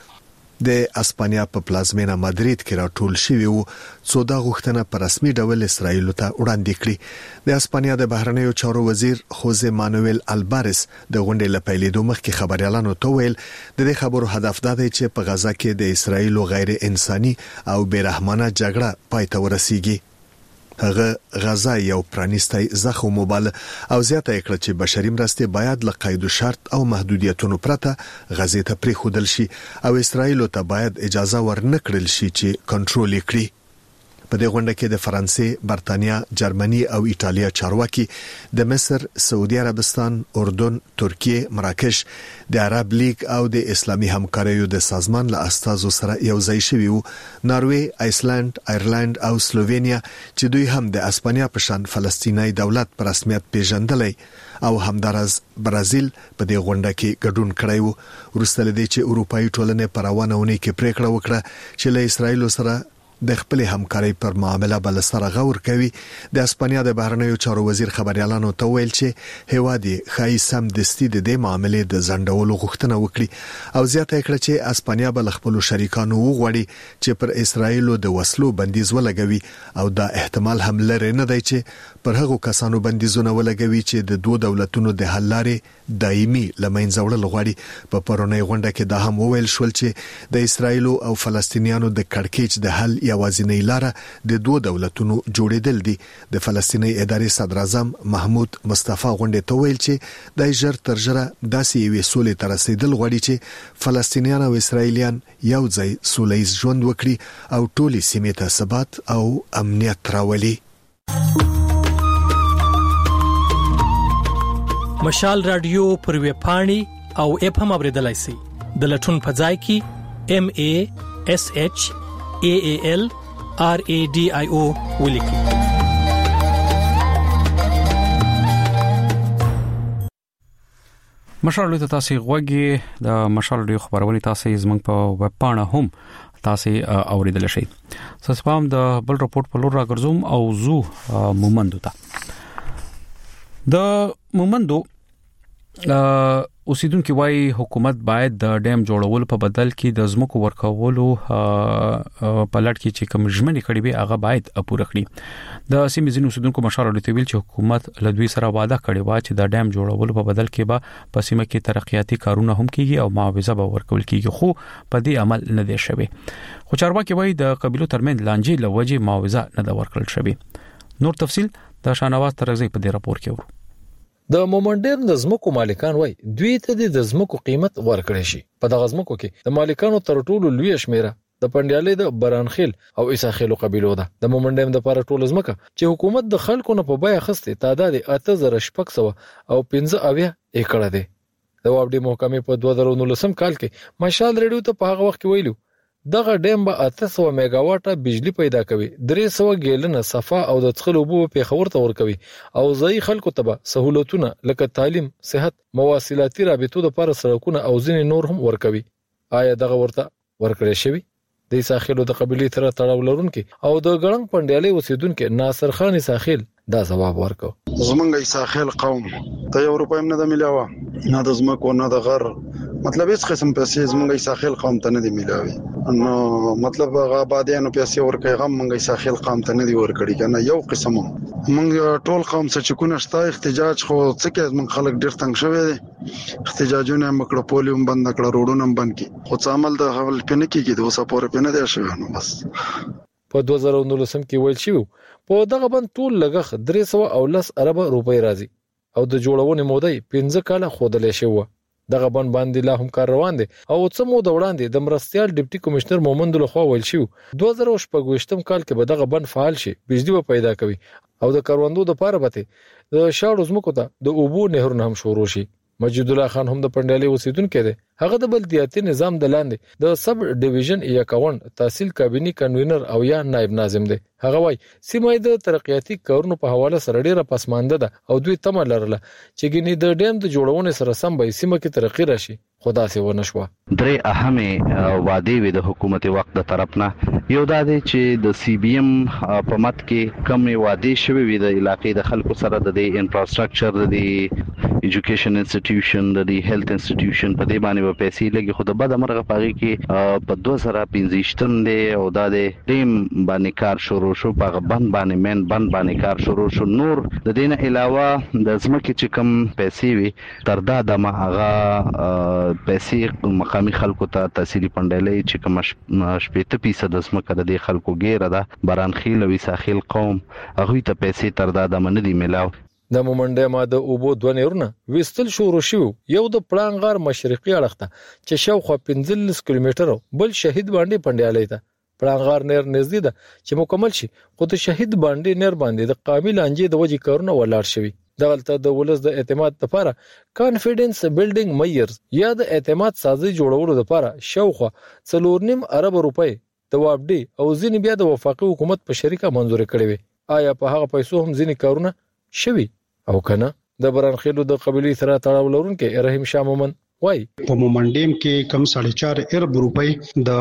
د اسپانیا په پلازمینه مادرید کې راټول شوی وو څو دا غوښتنه په رسمي ډول اسرایل ته وړاندې کړي. د اسپانیا د بهرنیو چارو وزیر خوزه مانوئل البارس د غونډې لپاره مخکې خبريالانو ته ویل د دې خبرو هدف دا دی چې په غزا کې د اسرایل غیر انساني او بیرحمانه جګړه پای ته ورسیږي. هغه غزا یو پرانیستای زخم وبال او زیاته کړ چې بشري مرستې باید له قید او شرط او محدودیتونو پرته غزې ته پریښودل شي او اسرایل ته باید اجازه ورنکړل شي چې کنټرول کړي. په دې غونډه کې د فرانسې، برتانیا، جرمني او ایتالیا چارواکي، د مصر، سعودي عربستان، اردن، ترکیه، مراکش، د عرب لیگ او د اسلامي همکاریو د سازمان له استازو سره یو ځای شوي وو. ناروې، آیسلند، آیرلند او سلووینیا چې دوی هم د اسپانیا په شان فلسطیني دولت په رسمیت پیژندلې او همدارس برازیل په دې غونډه کې ګډون کړی وو. وروسته لدې چې اروپאי ټولنې په روانه اونۍ کې پریکړه وکړه چې له اسرایل سره د خپل همکاري پر معاملې بل سره غور کوي، د اسپانیا د بهرنیو چارو وزیر خبريالانو ته ویل چې هوادي خای سم دستي د دې معاملې د ځنډولو غوښتنه وکړي او زیاته کړه چې اسپانیا بل خپل شریکانو وغوړي چې پر اسرایل د وسلو بندیز ولګوي او دا احتمال هم لري نه دی چې پر هغو کسانو بندیزونه ولګوي چې د دوه دولتونو د حل لارې دایمي لمنځه وړل غواړي. په پرونی غونډه کې دا هم وویل شول چې د اسرایل او فلسطینیانو د کړکېچ د حل یوازینۍ لاره د دوه دولتونو جوړېدل دي. د فلسطیني ادارې صدر اعظم محمود مصطفی غونډه ته ویل چې د ژر تر ژره داسې یوې سولې ته رسیدل غواړي چې فلسطینیان او اسرایلیان یو ځای سولهییز ژوند وکړي او ټولې سیمې ته ثبات او امنیت راولي. مشال رادیو پر ویب پاڼې او اپ هم اوریدلای شئ. د لټون په ځای کې ام ا اس اچ ا ا ال ار ا ډي آی او ولیکئ. مشال رادیو تاسو غوږی د مشال رادیو خبرونه تاسو زموږ په ویب پاڼه هم تاسو اوریدل شئ. سپام د بل رپورت په لور راګرځوم او زو مومندو ته. د مومندو اوسیدونکو وايي حکومت باید د ډیم جوړولو په بدل کې د ځمکو ورکولو په لړ کې چې کوم ژمنې کړې وي هغه باید پوره کړي. د سیمې ځینې اوسیدونکو مشال رادیو ویل چې حکومت له دوی سره وعده کړې و چې د ډیم جوړولو په بدل کې به په سیمه کې ترقیاتي کارونه هم کیږي او معاوضه به ورکول کیږي، خو په دې عمل نه دی شوی. خو چارواکي وايي د قبيلو ترمنځ لانجې لوجه معاوضه نه دا ورکړل شوی. نور تفصيل د شانواز ترغزي په دې راپور کې ورو. د مومندرن د زمکو مالکان وای دوی ته د زمکو قیمت ورکړي شي. په دغه زمکو کې د مالکانو تر ټولو لوی شمیره د پندیالې د برانخیل او عیساخیل قبیلو ده. د مومندرن د لپاره ټول زمکه چې حکومت د خلکو نه په بیه خسته تعداد اته زره شپږ سوه او پنځه اویا ایکړه ده. د وابډي محکمې په دوه زره نولسم کال کې مشال ریډیو ته په هغه وخت کې ویلو دغه ډیم به اته سوه میگاواټه بجلی پیدا کوي، درې سوه ګیلنه صفا او د څښلو اوبه په خبر ته ورکوي او ځای خلکو ته به سہولتونه لکه تعلیم، صحت، مواصلاتي رابطو لپاره سړکونه او ځینې نور هم ورکوي. آیا دغه ورته ورکړی شوی؟ د ساحلو د قبيلې تر تړاو لرونکي او د ګړنګ پندیالې اوسیدونکو ناصر خان ساحل دا جواب ورکو. زمونږ ساحل قوم ته یو روپۍ نه د ملاوه نه د زمکو نه د غر، مطلب هیڅ قسم پیسې زمونږ ساحل قوم ته نه دی ملاوي. نو مطلب هغه بادیانو پیسې ورکړي غم مونږ ساحل قوم ته نه دی ورکړي کنه. یو قسم مونږ ټول قوم څخه چې کو نشته احتجاج خو څه کې مونږ خلک ډیر تنگ شوی دي، احتجاجونه مکړه پولیوم بند کړه، روډونه بند کی، خو څه عمل د حوال پنه کیږي د اوسه پورې پنه دی شوی. نو بس په دوه زره نولسم کې ویل شو په دغه بند ټول لګخ درې سوه او لس ارب روپۍ راځي او د جوړونې مودې پنځه کاله خودلې شو. دغه بند باندې لا هم کار روان دي او څه مو د وړاندې د مرستيال ډیپټي کمشنر مومند له خوا ویل شو دوه زره شپږ کال کې به دغه بند فعال شي، بجلی به پیدا کوي او د کاروندو د پاره به د شاړو زمکو ته د اوبو نهرونه هم شروع شي. مجید الله خان هم د پندیالې اوسیدونکو دی. هغه د بلدیاتي نظام د لاندې د سب ډیویژن یا کاون تحصیل کابینی کنوینر او یا نائب ناظم دی. هغه وای سیمه د ترقیاتي کارونو په حواله سره ډیره پسمانده ده او دوی تمه لرله چې ګینې د ډیم د جوړونې سره سم به سیمه کې ترقی راشي، خدا سي ونه شو. درې اهمه وعده وي د حکومت وخت د طرفنا. یو دا دی چې د سی بی ام په مت کې کم وعده شوی وي د علاقې د خلکو سره د انفراستراکچر د ایجوکیشن انسټیټیوشن د هیلث انسټیټیوشن په دې باندې په پیسې لګي، خو د بد مرغه پاږي کې په دوه زره پنځه دی او دا د ټیم باندې کار شروع شو، په بند باندې مین بند باندې کار شروع شو. نور د دین علاوه د زمکه چې کم پیسې وي تر دا د ماغه پیسې مقامی خلکو ته تحصیلي پندلې چې کوم شپږ فیصد د زمکه د خلکو ګیره ده برانخیل او ساحل قوم هغه ته پیسې تر دا د منډي ملاو. د مومنډه ماده اوبو دوه نهرونه وستل شروع شو، یو د پړانګار مشرقي اړخ ته چې شاوخوا پنځلس کیلومتره بل شهید باندې پندیالې ته پړانغار نیر نږدې ده چې مکمل شي خو د شهید باندې نیر باندې د قامي لانجې د وجې کارونه ولاړ شوي. دغلته د ولس د اعتماد لپاره کانفیډنس بیلډینګ میئرز یا د اعتماد سازي جوړولو لپاره شاوخوا څلور نیم ارب روپۍ د وابډي او ځینې بیا د وفاقي حکومت په شریکه منزور کړي وي. آیا په هغه پیسو هم ځینې کارونه شوي او کنه؟ د برانخیلو د قبيلي سره تړاو لرونکي رحیم شاه مومن وای په مومنډیم کې کم ساڑھے چار ارب روپۍ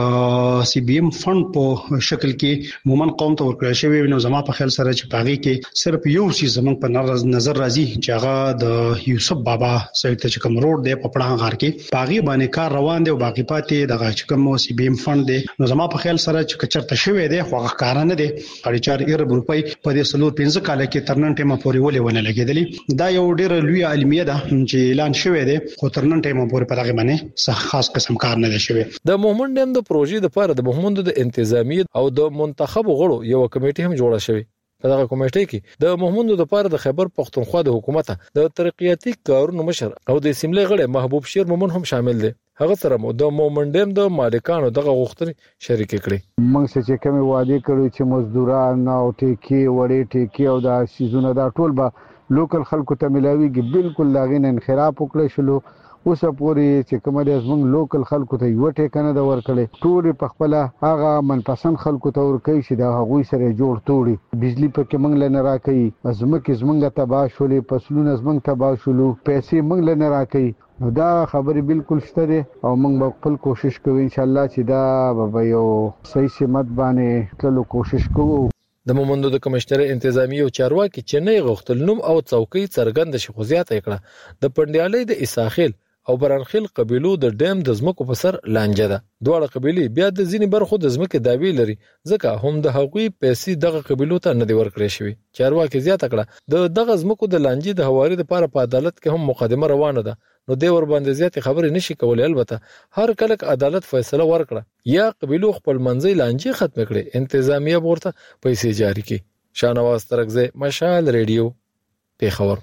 د سی بی ایم فند په شکل کې مومن قوم ته ورکړل شوی. نو زما په خیال سره چې پاغي کې صرف یو شی زمون په نظر راځي چې هغه د یوسف بابا سایت ته کوم روډ دی په پړانغار کې پاغي باندې کار روان دی او باقی پاتې دغه چې کوم سی بی ایم فند دی. نو زما په خیال سره چې کچرته شوی دی خو هغه کار نه دی. ساڑھے چار ارب روپۍ په دې سلور پنځه کال کې ترنن ټیمه پورې ولې ونه لګیدلی. دا یو ډیر لوی علمیه ده چې اعلان شوی دی خو ترنن ټیمه پورې په دغه باندې څه خاص قسم کار نه دی شوی. د مومنډیم د پروژې لپاره د مومندو د انتظامی او د منتخب غړو یو کمیټه هم جوړه شوی. په دغه کمیټه کې د مومندو لپاره د خیبر پختونخوا د حکومت د ترقیاتي کارونو مشر او د سیملې غړي محبوب شیر مومن هم شامل دي. هغه سره مو د مومنډیم د مالکانو دغه غوښتنې شریک کړي. موږ چې کومه وعده کړو چې مزدوران او ټیکی وړي ټیکی او د سيزونه دا ټول به لوکل خلکو ته ملاويږي. بالکل لاغین انخراط وکړي شلو اوس پورې چې کومه د زمونږ لوکل خلکو ته یو ټیکنه د ورکړي ټول په خپل هغه منپسند خلکو ته ورکړي چې دا هغوی سره جوړ توړي. بجلی په کې موږ لنه راکړي ازمکه زمونږ تباہ شولې پسلونه زمونږ تباہ شولو پیسې موږ لنه راکړي. نو دا خبرې بالکل شته دي او موږ به خپل کوشش کوو ان شاء الله چې دا به یو صحیح سمت باندې تلو کوشش کوو. د مومندو د کمشنر انتظامی او چارواکي چې نه غوښتل نوم او څوکۍ څرګند شي خو زیاته کړه. د پندیالۍ د اساخیل او برانخیل قبيلو د ډیم د زمکو په سر لانجه ده. دواړه قبيلي بیا د ځینې برخو د زمکه داوی لري ځکه هم د هغوی پیسې دغه قبيلو ته نه دی ورکړې شوی. چارواکي زیاته کړه د دغه زمکو د لانجې د هواري لپاره په عدالت کې هم مقدمه روانه ده. نو دی ور باندې زیاتې خبرې نشي کولای. البته هر کله عدالت فیصله ورکړه یا قبيلو خپل منځي لانجې ختم کړي انتظامیه ورته پیسې جاری کړي. شاهنواز ترکزی مشال ریډیو پیښور.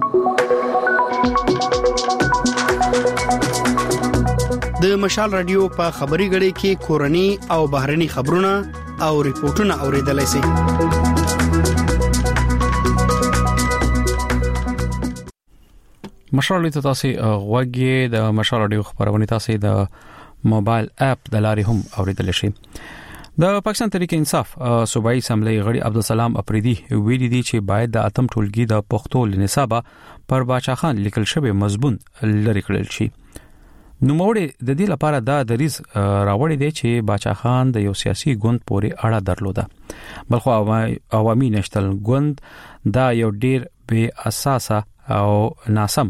د مشال رادیو په خبري غړي کې کورني او بهرني خبرونه او ریپورتونه اوریدلای شئ. مشال ته تاسو غوږی د مشال رادیو خبرونه تاسو د موبایل اپ د لارې هم اوریدل شئ. د پاکستان تحریک انصاف صوبایي اسمبلی غړي عبدالسلام افریدي ویلي دي چې باید د اتم ټولګي د پښتو لنصابه پر باچا خان لیکل شوی مضمون لري کړل شي. نو موړي د دې لپاره دا دریز راوړی دی چې باچا خان د یو سیاسي ګوند پورې اړه درلوده بلخو عوامي نشتل ګوند دا یو ډیر بے اساسه او ناسم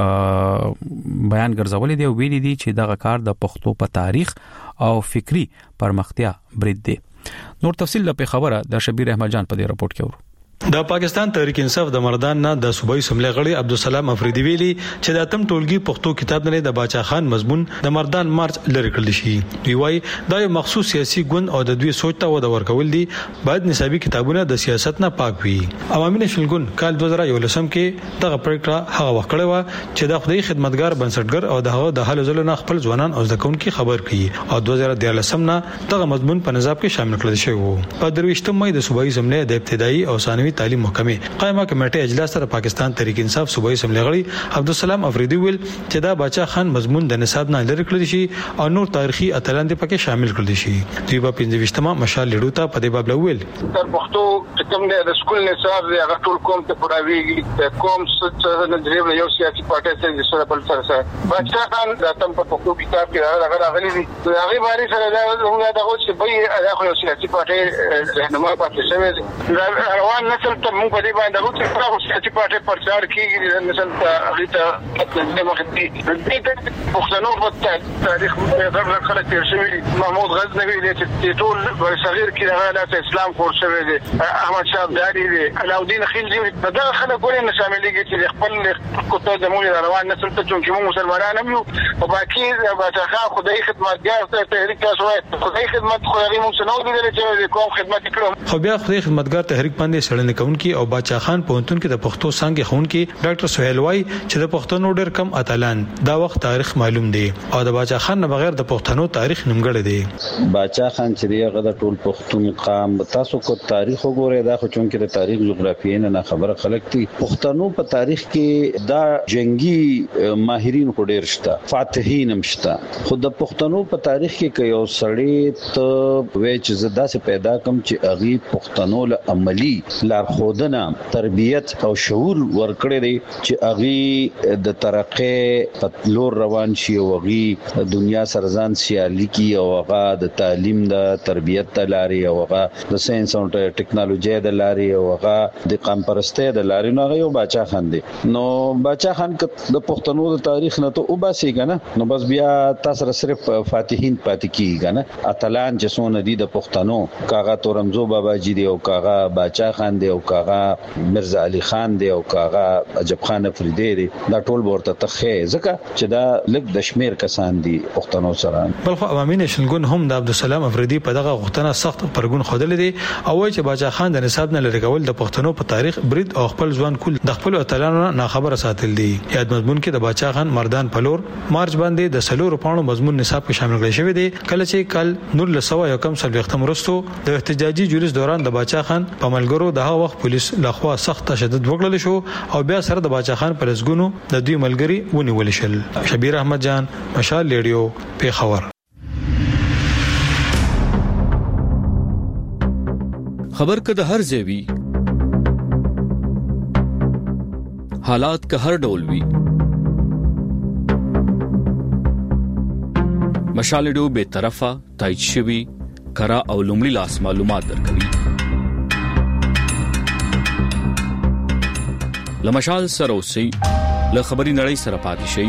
بیان ګرځولې دی او ویلي دي چې دغه کار د پښتو په تاریخ او فکری پرمختیا برید دی. نور تفصیل په خبره د شبیر احمد جان په دې رپورت کې ورو. د پاکستان تحریک انصاف د مردان نه د صوبایي اسمبلی غړي عبدالسلام افریدي ویلي چې د اتم ټولګي پښتو کتاب نه د باچا خان مضمون د مردان مارچ لری کړل شي. دوی وايي دا یو مخصوص سیاسي ګوند او د دوی سوچ ته ود ورکول دي باید نصابي کتابونه د سیاست نه پاک وي. عوامي نشل ګوند کال دوه زره یولسم کې دغه پریکړه هغه وخت کړې و چې د خدای خدمتګار بنسټګر او دغه د حل زلو نه خپل ځوانان او ځکونکو خبر کړي او دوه زره دیارلسم نه دغه مضمون په نصاب کې شامل کړل شوی وو. په درويشتم مې د صوبایي اسمبلی د ابتدایي او ثانوي تعلیم محکمې قائمه کمیټه اجلاس سره پاکستان تحریک انصاف صوبایي اسمبلی غړي عبدالسلام افریدي ویل چې دا باچا خان مضمون د نصاب نه لري کړل شي او نور تاریخي اتلان دې پکې شامل کړل شي. دوی په پنځه وشتمه مشال لیډو ته په دې باب لویل تر پښتو چې کوم د سکول نصاب دی هغه ټول کوم ته پراویږي کوم څه نه درېو یو سیاسي پارټي سره سره بل سره سره باچا خان د تم په پښتو کتاب کې هغه راغلي دي هغه باندې سره دا موږ دا اوس چې به هغه یو سیاسي پارټي رهنما پاتې شوی دی روان نسل ته موږ په دې باندې چې هغه سیاسي پارټي پرچار کیږي نسل ته هغه ته د مخدي د پښتنو په تاریخ غیر خلک تیر شوی محمود غزنوي د ټول صغیر کې هغه د اسلام کور شوی دی احمد شاه ابدالي دی علاودین خلجی دا خلک ګوري نه شاملېږي چې خپل کوته د مولي روان نسل ته چې موږ مسلمانان هم یو او باقي باچا خان خدای خدمتګار ته تحریک تاسو خدای خدمت خو هغه موږ نه ودرېږي چې کوم خدمت کړو خو بیا خدای خدمتګار تحریک باندې سړی څېړنې کوونکي او باچا خان پوهنتون کې د پښتو څانګې ښوونکي ډاکټر سہیل وای چې د پښتنو ډېر کم اتلان دا وخت تاریخ معلوم دی او د باچا خان نه بغیر د پښتنو تاریخ نیمګړی دی. باچا خان چې هغه د ټول پښتون قام تاسو کو تاریخ وګورئ دا خو چون کې د تاریخ جغرافیې نه خبره خلک دي. پښتنو په تاریخ کې دا جنگي ماهرین کو ډېر شته فاتحین هم شته خو د پښتنو په تاریخ کې کې یو سړی ته وېچ زدا سے پیدا کم چې اغي پښتنو له عملی لارښودنه تربیت او شعور ورکړي دي چې اغي د ترقې په لور روان شي او اغي دنیا سرزان سیالي کی او هغه د تعلیم د تربیت د لاري او هغه د ساينس او ټیکنالوژي د لاري او هغه د قام پرسته د لاري نو هغه یو باچا خان دي. نو باچا خان د پښتنو د تاریخ نه ته وباسي کنه نو بس بیا تاسو صرف فاتحین پاتې کیږي نه اتلان چې سونه دي د پښتنو کاغه تورمزو بابا جی دی او کاغه باچا خان دی او کاغه مرزا علي خان دی او کاغه عجب خان افریدی دی دا ټول ورته تخه ځکه چې دا لګ د شمیر کسان دي پښتنو سره. بل خو عوامي نشنګون هم د عبدالسلام افریدی په دغه غوښتنه سخت پرګون خودل دي او چې باچا خان د نصاب نه لری کول د پښتنو په تاریخ برید او خپل ځوان کول د خپل اتلانو نه خبره ساتل دي. یاد مضمون کې د باچا خان مردان پلور مارچ باندې د سلور پاڼو مضمون نصاب کې شامل کړی شوی دی کله چې کل نور لسوا یو کم سل وختم رستو د احتجاجي جلوس دوران د باچا خان په ملګرو د هغه وخت پولیس لخوا سخت تشدد وکړل شو او بیا سره د باچا خان پر لسګونو د دوی ملګری ونیول شل. شبیر احمد جان مشال ریډیو پیښور. خبر کده هر ځای حالات که هر ډول وي مشال ریډیو به طرفه تایید شوی کرا او لومړی لاس معلومات درکوي. لمشال سره اوسئ له خبري نړۍ سره پاتې شئ.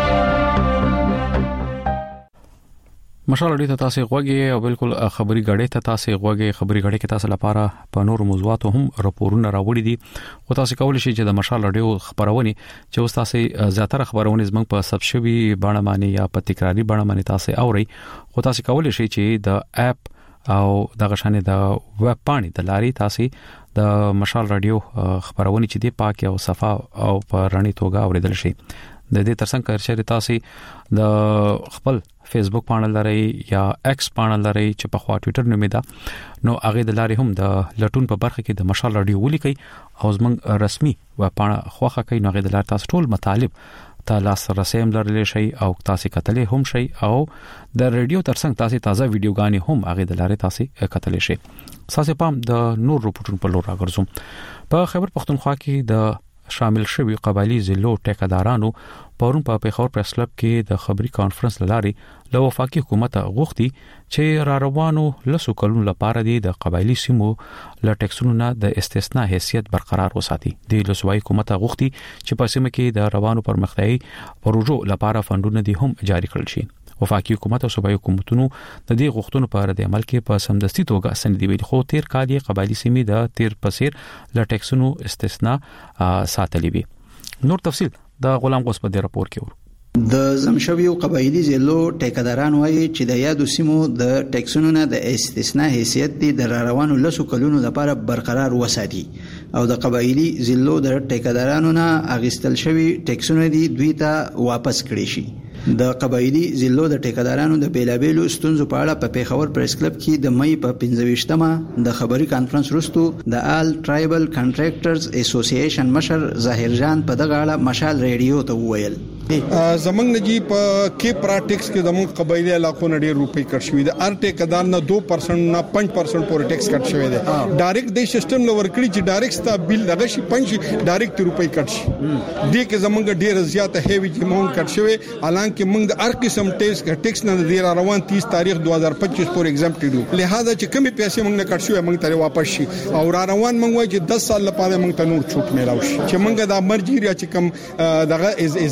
مشال ریډیو ته تاسو غوږی او بالکل خبري غړې ته تاسو غوږی خبري غړې کې تاسو لپاره په نور موضوعاتو هم راپورونه راوړي دي او تاسو کولای شئ چې د مشال ریډیو خبرونه چې اوس تاسو زیاتره خبرونه زموږ په سبشوي باندې باندې یا په تکراری باندې باندې تاسو اوري او تاسو کولای شئ چې د اپ او د غشنې د ویب پاڼې د لاري تاسو د مشال ریډیو خبرونه چې دی پاک او صفه او په رڼې توګه اوریدل شي. د دې ترڅنګ کارچې تاسو د خپل فیسبوک پاڼه لري یا ایکس پاڼه لري چې په خوا ټوئیټر نومې ده نو هغه د لاري هم د لټون په برخه کې د مشال ریډیو ولیکي او زموږ رسمي و پاڼه خوخه کوي نو هغه د لار تاسو ټول مطالب ته لاس رسیم لرلی شي او تاسو کتلې هم شي او د ریډیو ترڅنګ تاسو تازه ویډیوګانې هم هغه د لارې تاسو کتلې شي. تاسو پام د نور رپورټونو په لور راګرځوم. په خیبر پختونخوا کې د شامل شوی قبایلی ضلعو ټیکدارانو پرون په پیښور پریس کلب کې د خبري کانفرنس لاري له وفاقي حکومت غوښتي چې را روانو لسو کلونو لپاره د قبایلی سیمو له ټیکسونو نه د استثناء حیثیت برقرار وساتي. د لسوای حکومت غوښتي چې په سیمه کې د روانو پرمختیايي پروژو لپاره فندونه دي هم جاری کړل شي. وفاقي حکومت او صوبایي حکومتونو د دې غوښتنو په اړه د عمل کې په سمدستي توګه سندې ویل خو تیر کال یې قبایلی سیمې د تیر پسیر له ټیکسونو استثناء ساتلې وي. نور تفصیل د غلام غوس په راپور کې ور د زمشویو قبایلی ضلعو ټیکداران وایي چې د یادو سیمو د ټیکسونو نه د استثناء حیثیت دي د روانو لسو کلونو لپاره برقرار وساتي او د قبایلی ضلعو د ټیکدارانو نه اغستل شوی ټیکسونه دي دوی ته واپس کړي شي. د قبایلی ضلعو د ټیکدارانو د بیلابېلو ستونزو په اړه په پیښور پریس کلب کې د مې په پنځه ویشتمه د خبري کانفرنس وروسته د آل ټرایبل کنټراکټرز اسوسییشن مشر ظاهر جان په دغه اړه مشال ریډیو ته وویل. زمنګ نجی په کې پراټکس کې د موږ قبایلی علاقو نه ډېر روپۍ کټ شوې ده. ار ټیکدار نه دو پرسنټ نه پنځه پرسنټ پورې ټیکس کټ شوې ده. ډایرکټ د سیستم نو ورکړي چې ډایرکټ ستا بیل دغه شي پنځه ډایرکټ روپۍ کټ شي. دې کې زمنګ ډېر زیاته هیوی اماونټ کټ شوې حالانکه موږ د هر قسم ټیکس ټیکس نه د روان تیس تاریخ دوه هزار پچیس پورې ایگزامپټ دي. لہذا چې کمی پیسې موږ نه کټ شوې موږ ته واپس شي او را روان موږ وایي چې دس سال لپاره موږ ته نور چھوٹ میلاو شي چې موږ د مرجیریا چې کم دغه ازاله وشي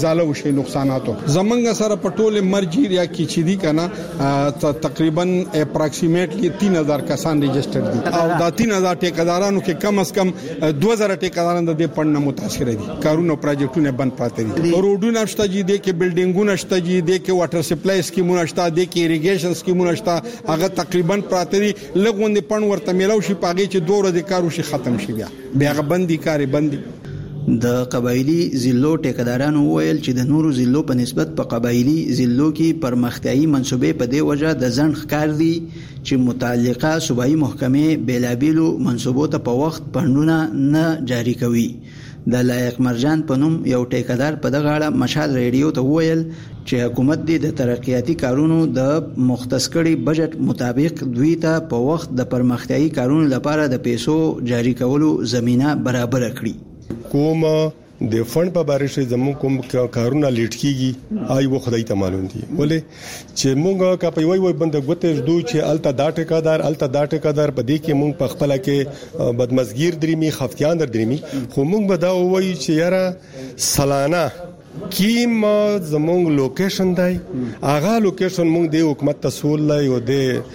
شي نقصاناتو زمونږ سره په ټوله مرجیریا کې چې دي کنه تقریبا اپراکسیمیټلی تین هزار کسان ريجستره دي او دا تین هزار ټیکدارانو کې کم از کم دوه زره ټیکداران د دې پړنه متاثر دي کارونه پروجیکټونه بند پاتې دي روډونه شته دي د کې بلډینګونه شته دي د کې واټر سپلای سکیمونه شته دي کې اریګیشن سکیمونه شته هغه تقریبا پراته دي لګوند پړن ورته ملو شي پاږي چې دوه ورځې کارو شي ختم شي بیا بیا بندي کاری بندي د قبایلی ضلعو ټیکدارانو ویل چې د نورو ضلعو په نسبت په قبایلی ضلعو کې پرمختیايي منصوبې په دې وجه د ځنډ ښکار دي چې متعلقه صوبایي محکمې بیلابیلو منصوبو ته په وخت پندونه نه جاری کوي. د لایق مرجان په نوم یو ټیکدار په دغه اړه مشال ریډیو ته ویل چې حکومت د ترقیاتي کارونو د مختص کړي بجټ مطابق دوی ته په وخت د پرمختیايي کارونو لپاره د پیسو جاری کولو زمينه برابر کړي. کوم د فند په باره کې زموږ کوم کارونه لیټ کیږي آی و خدای ته معلوم دي ولې چې موږ کا په وای وای بند غوته زدو چې الته دا ټیکادار الته دا ټیکادار په دې کې موږ په خپل کې بدمزګیر درېمي خفتیان درېمي خو موږ به دا وای چې یاره سالانه کیم زمونږ لوکیشن دی هغه لوکیشن موږ د حکومت ته سوال لای او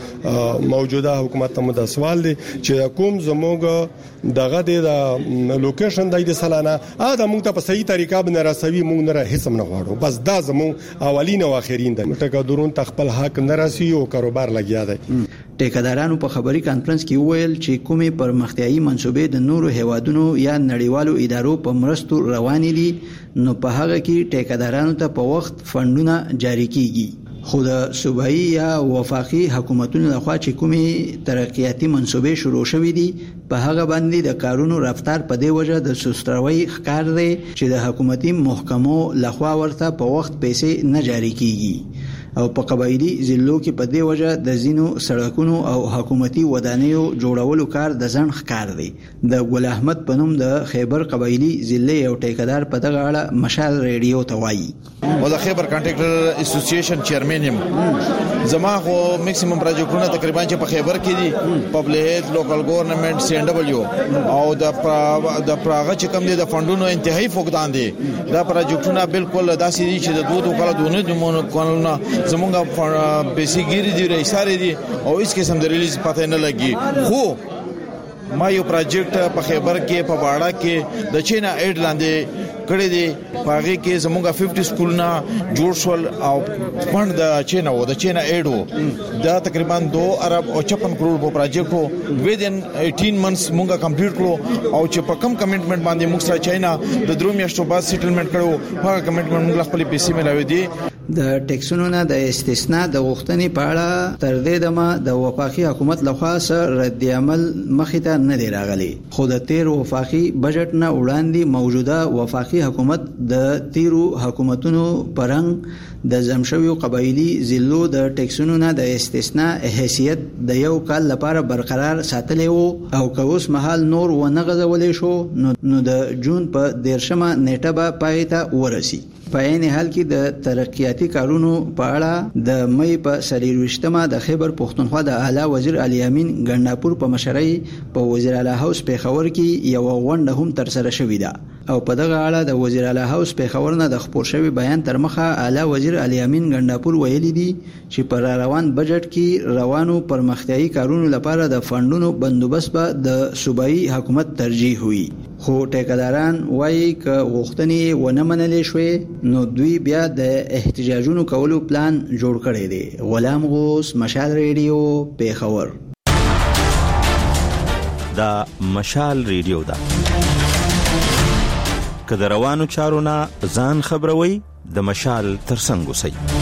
د موجوده حکومت ته مد سوال دی چې کوم زموږ دغه د لوکیشن دی د سالانه ا د موږ ته په صحیح طریقه باندې راسوي موږ نه هیڅ نه غواړو بس دا زموږ اولین او اخرین دی مټه درون تخپل حق نه راسي او کاروبار لګیا دی. ټیکدارانو په خبري کانفرنس کې ویل چې کومې پرمختیايي منصوبې د نورو هیوادونو یا نړیوالو ادارو په مرستو روانې دي نو په هغه کې ټیکدارانو ته په وخت فندونه جاری کیږي خو د صوبایي یا وفاقي حکومتونو لخوا چې کومې ترقیاتي منصوبې شروع شوې دي په هغه باندې د کارونو رفتار په دی وجه د سستروي ښکار دی چې د حکومتي محکمو لخوا ورته په وخت پیسې نه جاری کیږي او په قبایلی ضلعو کې په دی وجه د زینو سړکونو او حکومتي ودانیو جوړولو کار د ځن ښکار دی. د ګل احمد په نوم د خیبر قبایلی ضلع یو ټیکدار په دغه اړه مشال ریډیو ته وایي او د خیبر کانټراکټر اسوسییشن چیرمن یم زما خو میکسیمم پروجیکټونه تقریبا چې په خیبر کې دي پبلک لوکل ګورنمنت سی ان ډبلیو او د د پراغه چې کوم دي د فندونو انتهایی فقدان دي دا پروجیکټونه بالکل داسې دي چې د دوه دوه کال دونه د مونږ زمونږه بیسیګری دی رئیساره دي او هیڅ قسم د ریلیز پته نه لګي خو ما یو پروجیکټ په خیبر کې په باړه کې د چینا ایډ لاندې کړی دی پاغه کې زمونږه پنځه سکولونه جوړ شول او فند د چینا و د چینا ایډ دا تقریبا دوه ارب او پچپن کروڑ په پروجیکټ وو ویدن اټین منثس مونږه کمپلیټ کړو او چې په کم کمټمنټ باندې موږ سره چینا د درو میاشتو بعد سیټلمنٹ کړو هغه کمټمنټ موږ خپل پیسې ملاوي دي. د ټیکسونو نه د استثناء د غوښتنې په اړه تر دې دمه د وفاقي حکومت لخوا سره رد عمل مخې ته نه دی راغلی خو د تیر وفاقي بجټ نه وړاندې موجوده وفاقي حکومت د تیرو حکومتونو پرنګ د زمشوي قبایلی ضلعو د ټیکسونو نه د استثناء حیثیت د یو کال لپاره برقرار ساتلی وو او که اوس مهال نور ونه غځولې شو نو د جون په دیرشمه نیټه به پای ته ورسي. په عین حال کې د ترقیاتي کارونو په اړه د مې په سلیروشتمه د خیبر پښتونخوا د اعلی وزیر علي امین ګنداپور په مشرۍ په وزیر اعلی هاوس پیښور کې یو غونډه هم تر سره شوې ده او په دغه اړه د وزیر اعلی هاوس پیښور نه د خبر شوی بیان تر مخه اعلی وزیر علي امین ګنداپور ویلي دي چې پر روان بجټ کې روانو پرمختیايي کارونو لپاره د فندونو بندوبست به د صوبایي حکومت ترجیح وي خو ټیکداران وایي ک غوښتنې ونه منلې شوې نو دوی بیا د احتجاجونو کولو پلان جوړ کړی دی. غلام غوث مشال ریډیو پیښور. دا مشال ریډیو دا کله روانو چارو نه ځان خبروي د مشال ترڅنګ اوسئ.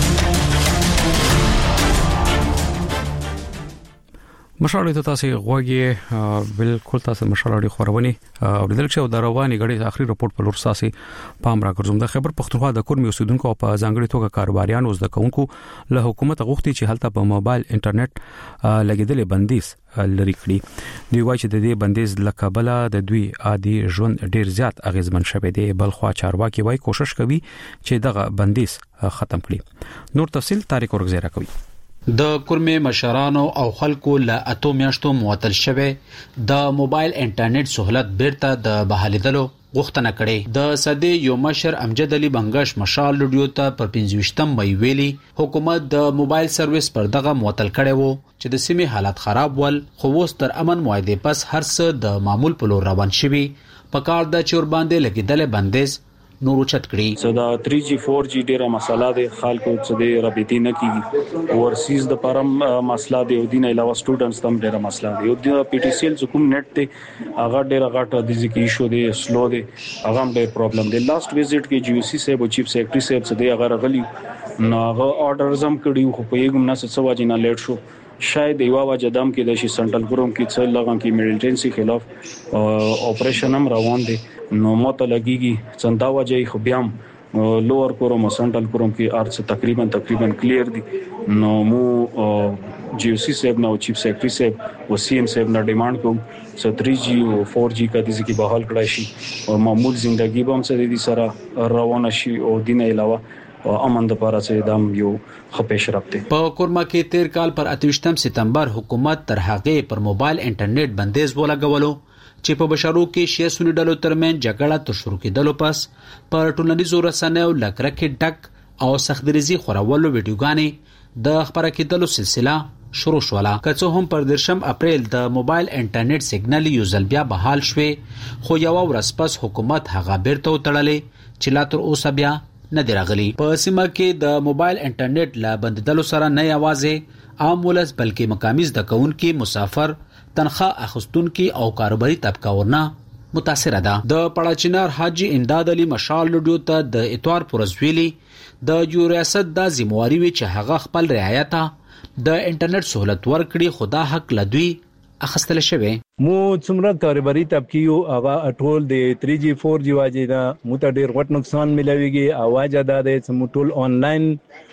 مشال ته تاسو غوږی بالکل تاسو مشال اړي خبرونه اوریدل شو د رواني غړي اخري رپورت په لور ساسي پام را ګرځوم د خبر پښتونخوا د کورمي اوسیدونکو په ځانګړي توګه کاروباریان اوس د کونکو له حکومت غوښتي چې هلته په موبایل انټرنیټ لګیدل بندیز لري کړی دی وایي چې د دې بندیز لکبله د دوی عادي ژوند ډیر زیات اغیزمن شوه دی بل خو چارواکي وایي کوشش کوي چې دغه بندیز ختم کړي. نور تفصيل طارق ورغزیرا کوي. د کورمه مشرانو او خلکو له اتو میاشتو معطل شوه د موبایل انټرنیټ سہولت بیرته د بحالیدلو غوښتنه کړې. د صدې یو مشر امجد علي بنگش مشال رادیو ته پر پنځه مې ویلي حکومت د موبایل سرویس پر دغه معطل کړی وو چې د سیمې حالات خراب ول، خو اوس تر امن معاهده پس هر څه د معمول په لور روان شوي. په کار د چور باندې لګیدل بندیز نورو چت کړي. صدا تھری جی فور جی ډیره مسله ده، خلکو څه د رابطې نه کیږي. ورسیز د پرم مسله دی او دین علاوه سټوډنټس تم ډیره مسله دی. او د پی ټی سی ال کوم نیټ ته هغه ډیره غاټه د ځکه ایشو دی، سلو دی، هغه ډیر پرابلم دی. لاست وزټ کې جی او سی صاحب او چیف سیکرټری صاحب څه دی هغه غلی نو هغه آرډر زم کړیو، خو په یوه نه څه واجب نه لیټ شو. شاید یو واجه دم کې د شي سنټرل ګروم کې څه لغون کې میلیټنسي خلاف اپریشن هم روان دي. نو ماته لګيږي څنګه واجه خو بیا هم لوور کوروم او سنټرل کوروم کې ارڅ تقریبا تقریبا کلیر دي. نو مو جی او سی صاحب نو چیف سیکرټری صاحب او سی ایم صاحب نه ډیماند کوم چې تھری جی او فور جی کا د ځکه بحال کړای شي او معمول ژوندۍ به هم سره دي سره روان شي. او دین علاوه امن د پاره چې دام یو خپېش راپته. په کورما کې تیر کال پر اتوشتم سپتمبر حکومت تر هغه پر موبایل انټرنیټ بندیز ولګولو چې په بشرو کې شیعه سنی ډلو ترمن جګړه تر شروع کېدلو پس پر ټولنیزو رسنیو لکرکې ډک او سختدریزي خورولو ویډیوګانې د خبره کېدلو سلسله شروع شوله. که څه هم پر درشم اپریل د موبایل انټرنیټ سیګنال یو ځل بیا بحال شوه، خو یو ورځ پس حکومت هغه بیرته وتړلې چې لا تر اوسه بیا نه دی راغلی. په سیمه کې د موبایل انټرنیټ لا بندیدلو سره نه یوازې عام ولس بلکې مقامي زده کوونکي، مسافر، تنخواه اخیستونکي او کاروباري طبقه ورنه متاثره ده. د پړاچینار حاجی امداد علي مشال رادیو ته د اتوار پرزویلی د یو ریاست د ذمہواری وی چې هغه خپل رعایت د انټرنیټ سہولت ورکړي، خدا حق لدوی اخستل شوی. مو څومره کاروباري طبقه هغه ټول د تھری جی فور جی واجې دا مت ډیر غټ نقصان ملويږي. اواز ادا د سمټول آنلاین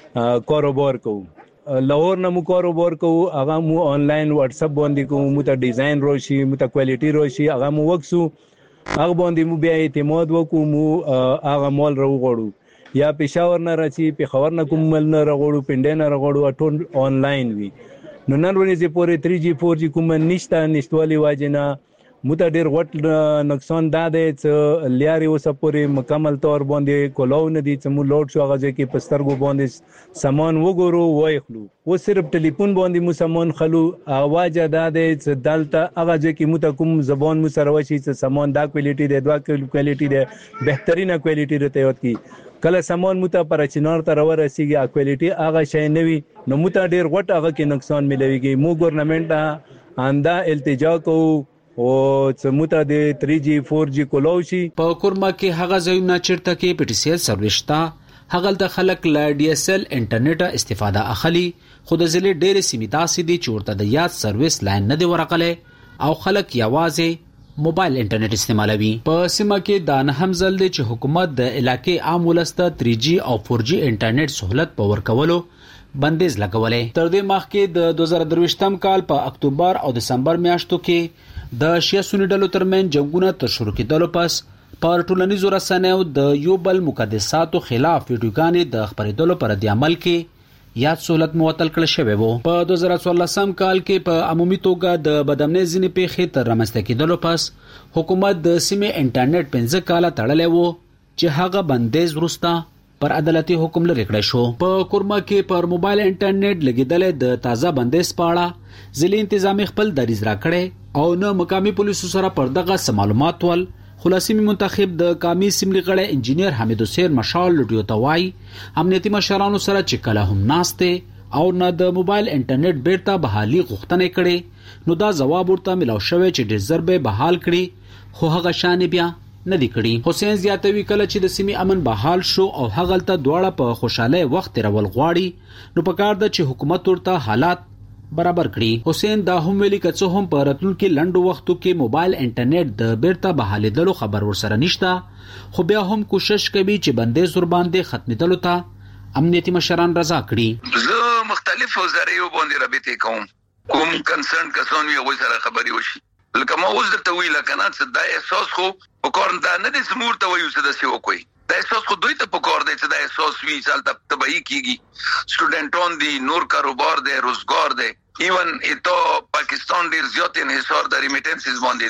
کاروبار کو لاهور نه مو کاروبار کو هغه مو آنلاین واتس اپ باندې کو مو ته ډیزاین روشي مو ته کوالټي روشي هغه مو وکسو هغه باندې مو بیا اعتماد وکو مو هغه مال راوغړو یا پېښور نه راځي پېښور نه کوم مل نه راغړو پنده نه راغړو ټول آنلاین وی. نو نن ورځې پورې تھری جی فور جی کوم نشته نشټوالي واجنه مت ډیر غټ نقصان دا دی چې لیاري اوس پورې مکمل تور باندې کولاو نه دي چې مو لوډ شو غځي کې پسترګو باندې سامان وګورو وای خلو و صرف ټلیفون باندې مو سامان خلو اواز دا دی چې دلته هغه کې مو ته کوم زبان مو سره وشي چې سامان دا کوالټي دی دوا کوالټي دی بهترینه کوالټي رته وت کی کله سامان مو ته پر چینار ته ورسیږي کوالټي هغه شي نه وي نو مو ته ډیر غټ هغه کې نقصان ملويږي. مو ګورنمنت انده التجا کو او سموته د تھری جی فور جی کولوشي. په کورما کې هغه ځایونه چیرته کې پی ټی سی ال سرویستا هغه د خلک ل ډي اس ال انټرنیټ استفاده اخلي، خو د ضلع ډېر سیمه داسې دي چې ورته د یاد سرویس لاین نه دی ورقله او خلک یوازې موبایل انټرنیټ استعمالوي. په سیمه کې دا نه هم ځل دی چې حکومت د علاقې عام ولسته تھری جی او فور جی انټرنیټ سہولت په ورکولو بندیز لګولې. تر دې مخکې د دوه زره درویشتم کال په اکتوبر او دسمبر میاشتو کې د شیعه سنی ډلو ترمن جنگونه تر شروع کېدلو پس پر ټولنیزو رسنیو د یو بل مقدساتو خلاف ویډیوګانې د خبرېدلو پر د عمل کې یاد سہولت معطل کړل شوی وو. په دوه زره څوارلسم کال کې په عمومي توګه د بدامنۍ ځینې پیښې تر رامنځته کېدلو پس حکومت د سیمې انټرنیټ پنځه کاله تړلی وو چې هغه بندیز وروسته پر عدالتي حکم لري کړی شو. په کورما کې پر موبایل انټرنیټ لګیدل د تازه بندیز په اړه ضلعي انتظامی خپل دریز راکړی او نه مقامی پولیسو سره پر دغه معلومات ول. خلاصي منتخب د قامي سیملي غړی انجینیر حمید حسین مشال لډیو توای امنیتي مشرانو سره چې کله هم ناشته او نه د موبایل انټرنیټ بیرته بحالي غوښتنه کړي نو دا جواب ورته ملو شوی چې ډیر ضربه بحال کړي خو هغه شان بیا نه دی کړی. حسین زیاتوي کله چې د سیمې امن بحال شو او هغه ته دواړه په خوشاله وخت رول غواړي نو پکار د چې حکومت ورته حالات برابر کړي. حسین دا هم ویلي که څه هم په راتلونکي لنډو وختو کې موبایل انټرنیټ د بیرته بحالېدلو خبر ورسره نشته خو بیا هم کوشش کوي چې بندیز ور باندې ختمېدلو ته امنیتي مشران رضا کړي. زه مختلفو ذرایعو باندې رابطه کوم کوم کنسرن کسان وي هغوی سره خبرې وشي. لکه ما اوس درته ویله که نه چې دا احساس خو په کار دا نه دی چې موږ ته وایو چې داسې وکړئ. دا احساس خو دوی ته په کار دی چې دا احساس وي چې هلته تباهي کېږي. سټوډنټان دي، نور کاروبار دی، روزګار دی. ایون ایتو پاکستان ډیر زیات انحصار د ریمیټنسز باندې دی.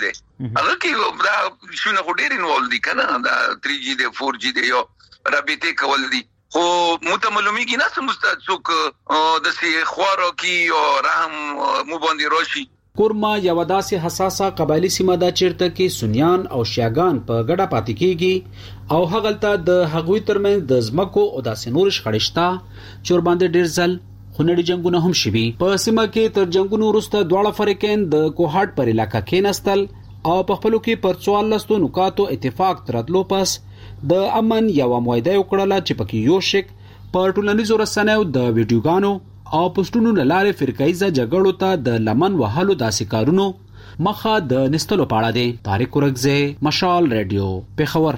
هغه کې دا شونه ډېر انوالو دي کنه دا تھری جی دی فور جی دی یو رابطه کول دي خو متملومي کې نه سمست څوک د سي خوارو کې او رحم مو باندې روشي. کورما یو داسې حساسه قبایلی سیمه ده چیرته کې سنیان او شیعاګان په ګډه پاتې کیږي او هغلته د هغوی ترمنځ د ځمکو او داسې نور شخړې شته چې ور باندې ډیر ځل خونړي جنگونه هم شوي. په سیمه کې تر جنگونو وروسته دواړه فریقین د کوهاټ پر علاقې کې نستل او په خپلو کې پر څوارلس نقاطو اتفاق ترلو پس د امن یو معاهده وکړه چې پکې یو شک په ټولنیزو رسنیو د ویډیوګانو او پوسټونو لاره فرقایزه جګړو ته د لمن وهلو داسې کارونو مخه د نستلو پاړه دي. طارق ورغزه، مشال رادیو، پیښور.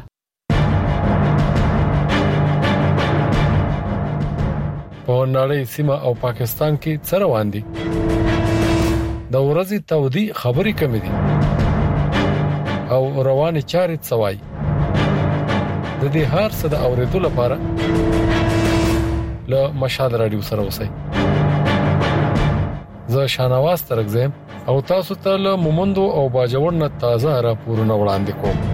په نړۍ سیمه او پاکستان کې څه روان دي؟ د ورځې تودي خبري کم دي او رواني چارې څوای. د دې هر څه د اوریدو لپاره له مشال رادیو سره اوسئ. زه شانواز ترغزم او تاسو ته له مومندو او باجوړ نه تازه راپورونه وړاندې کوم.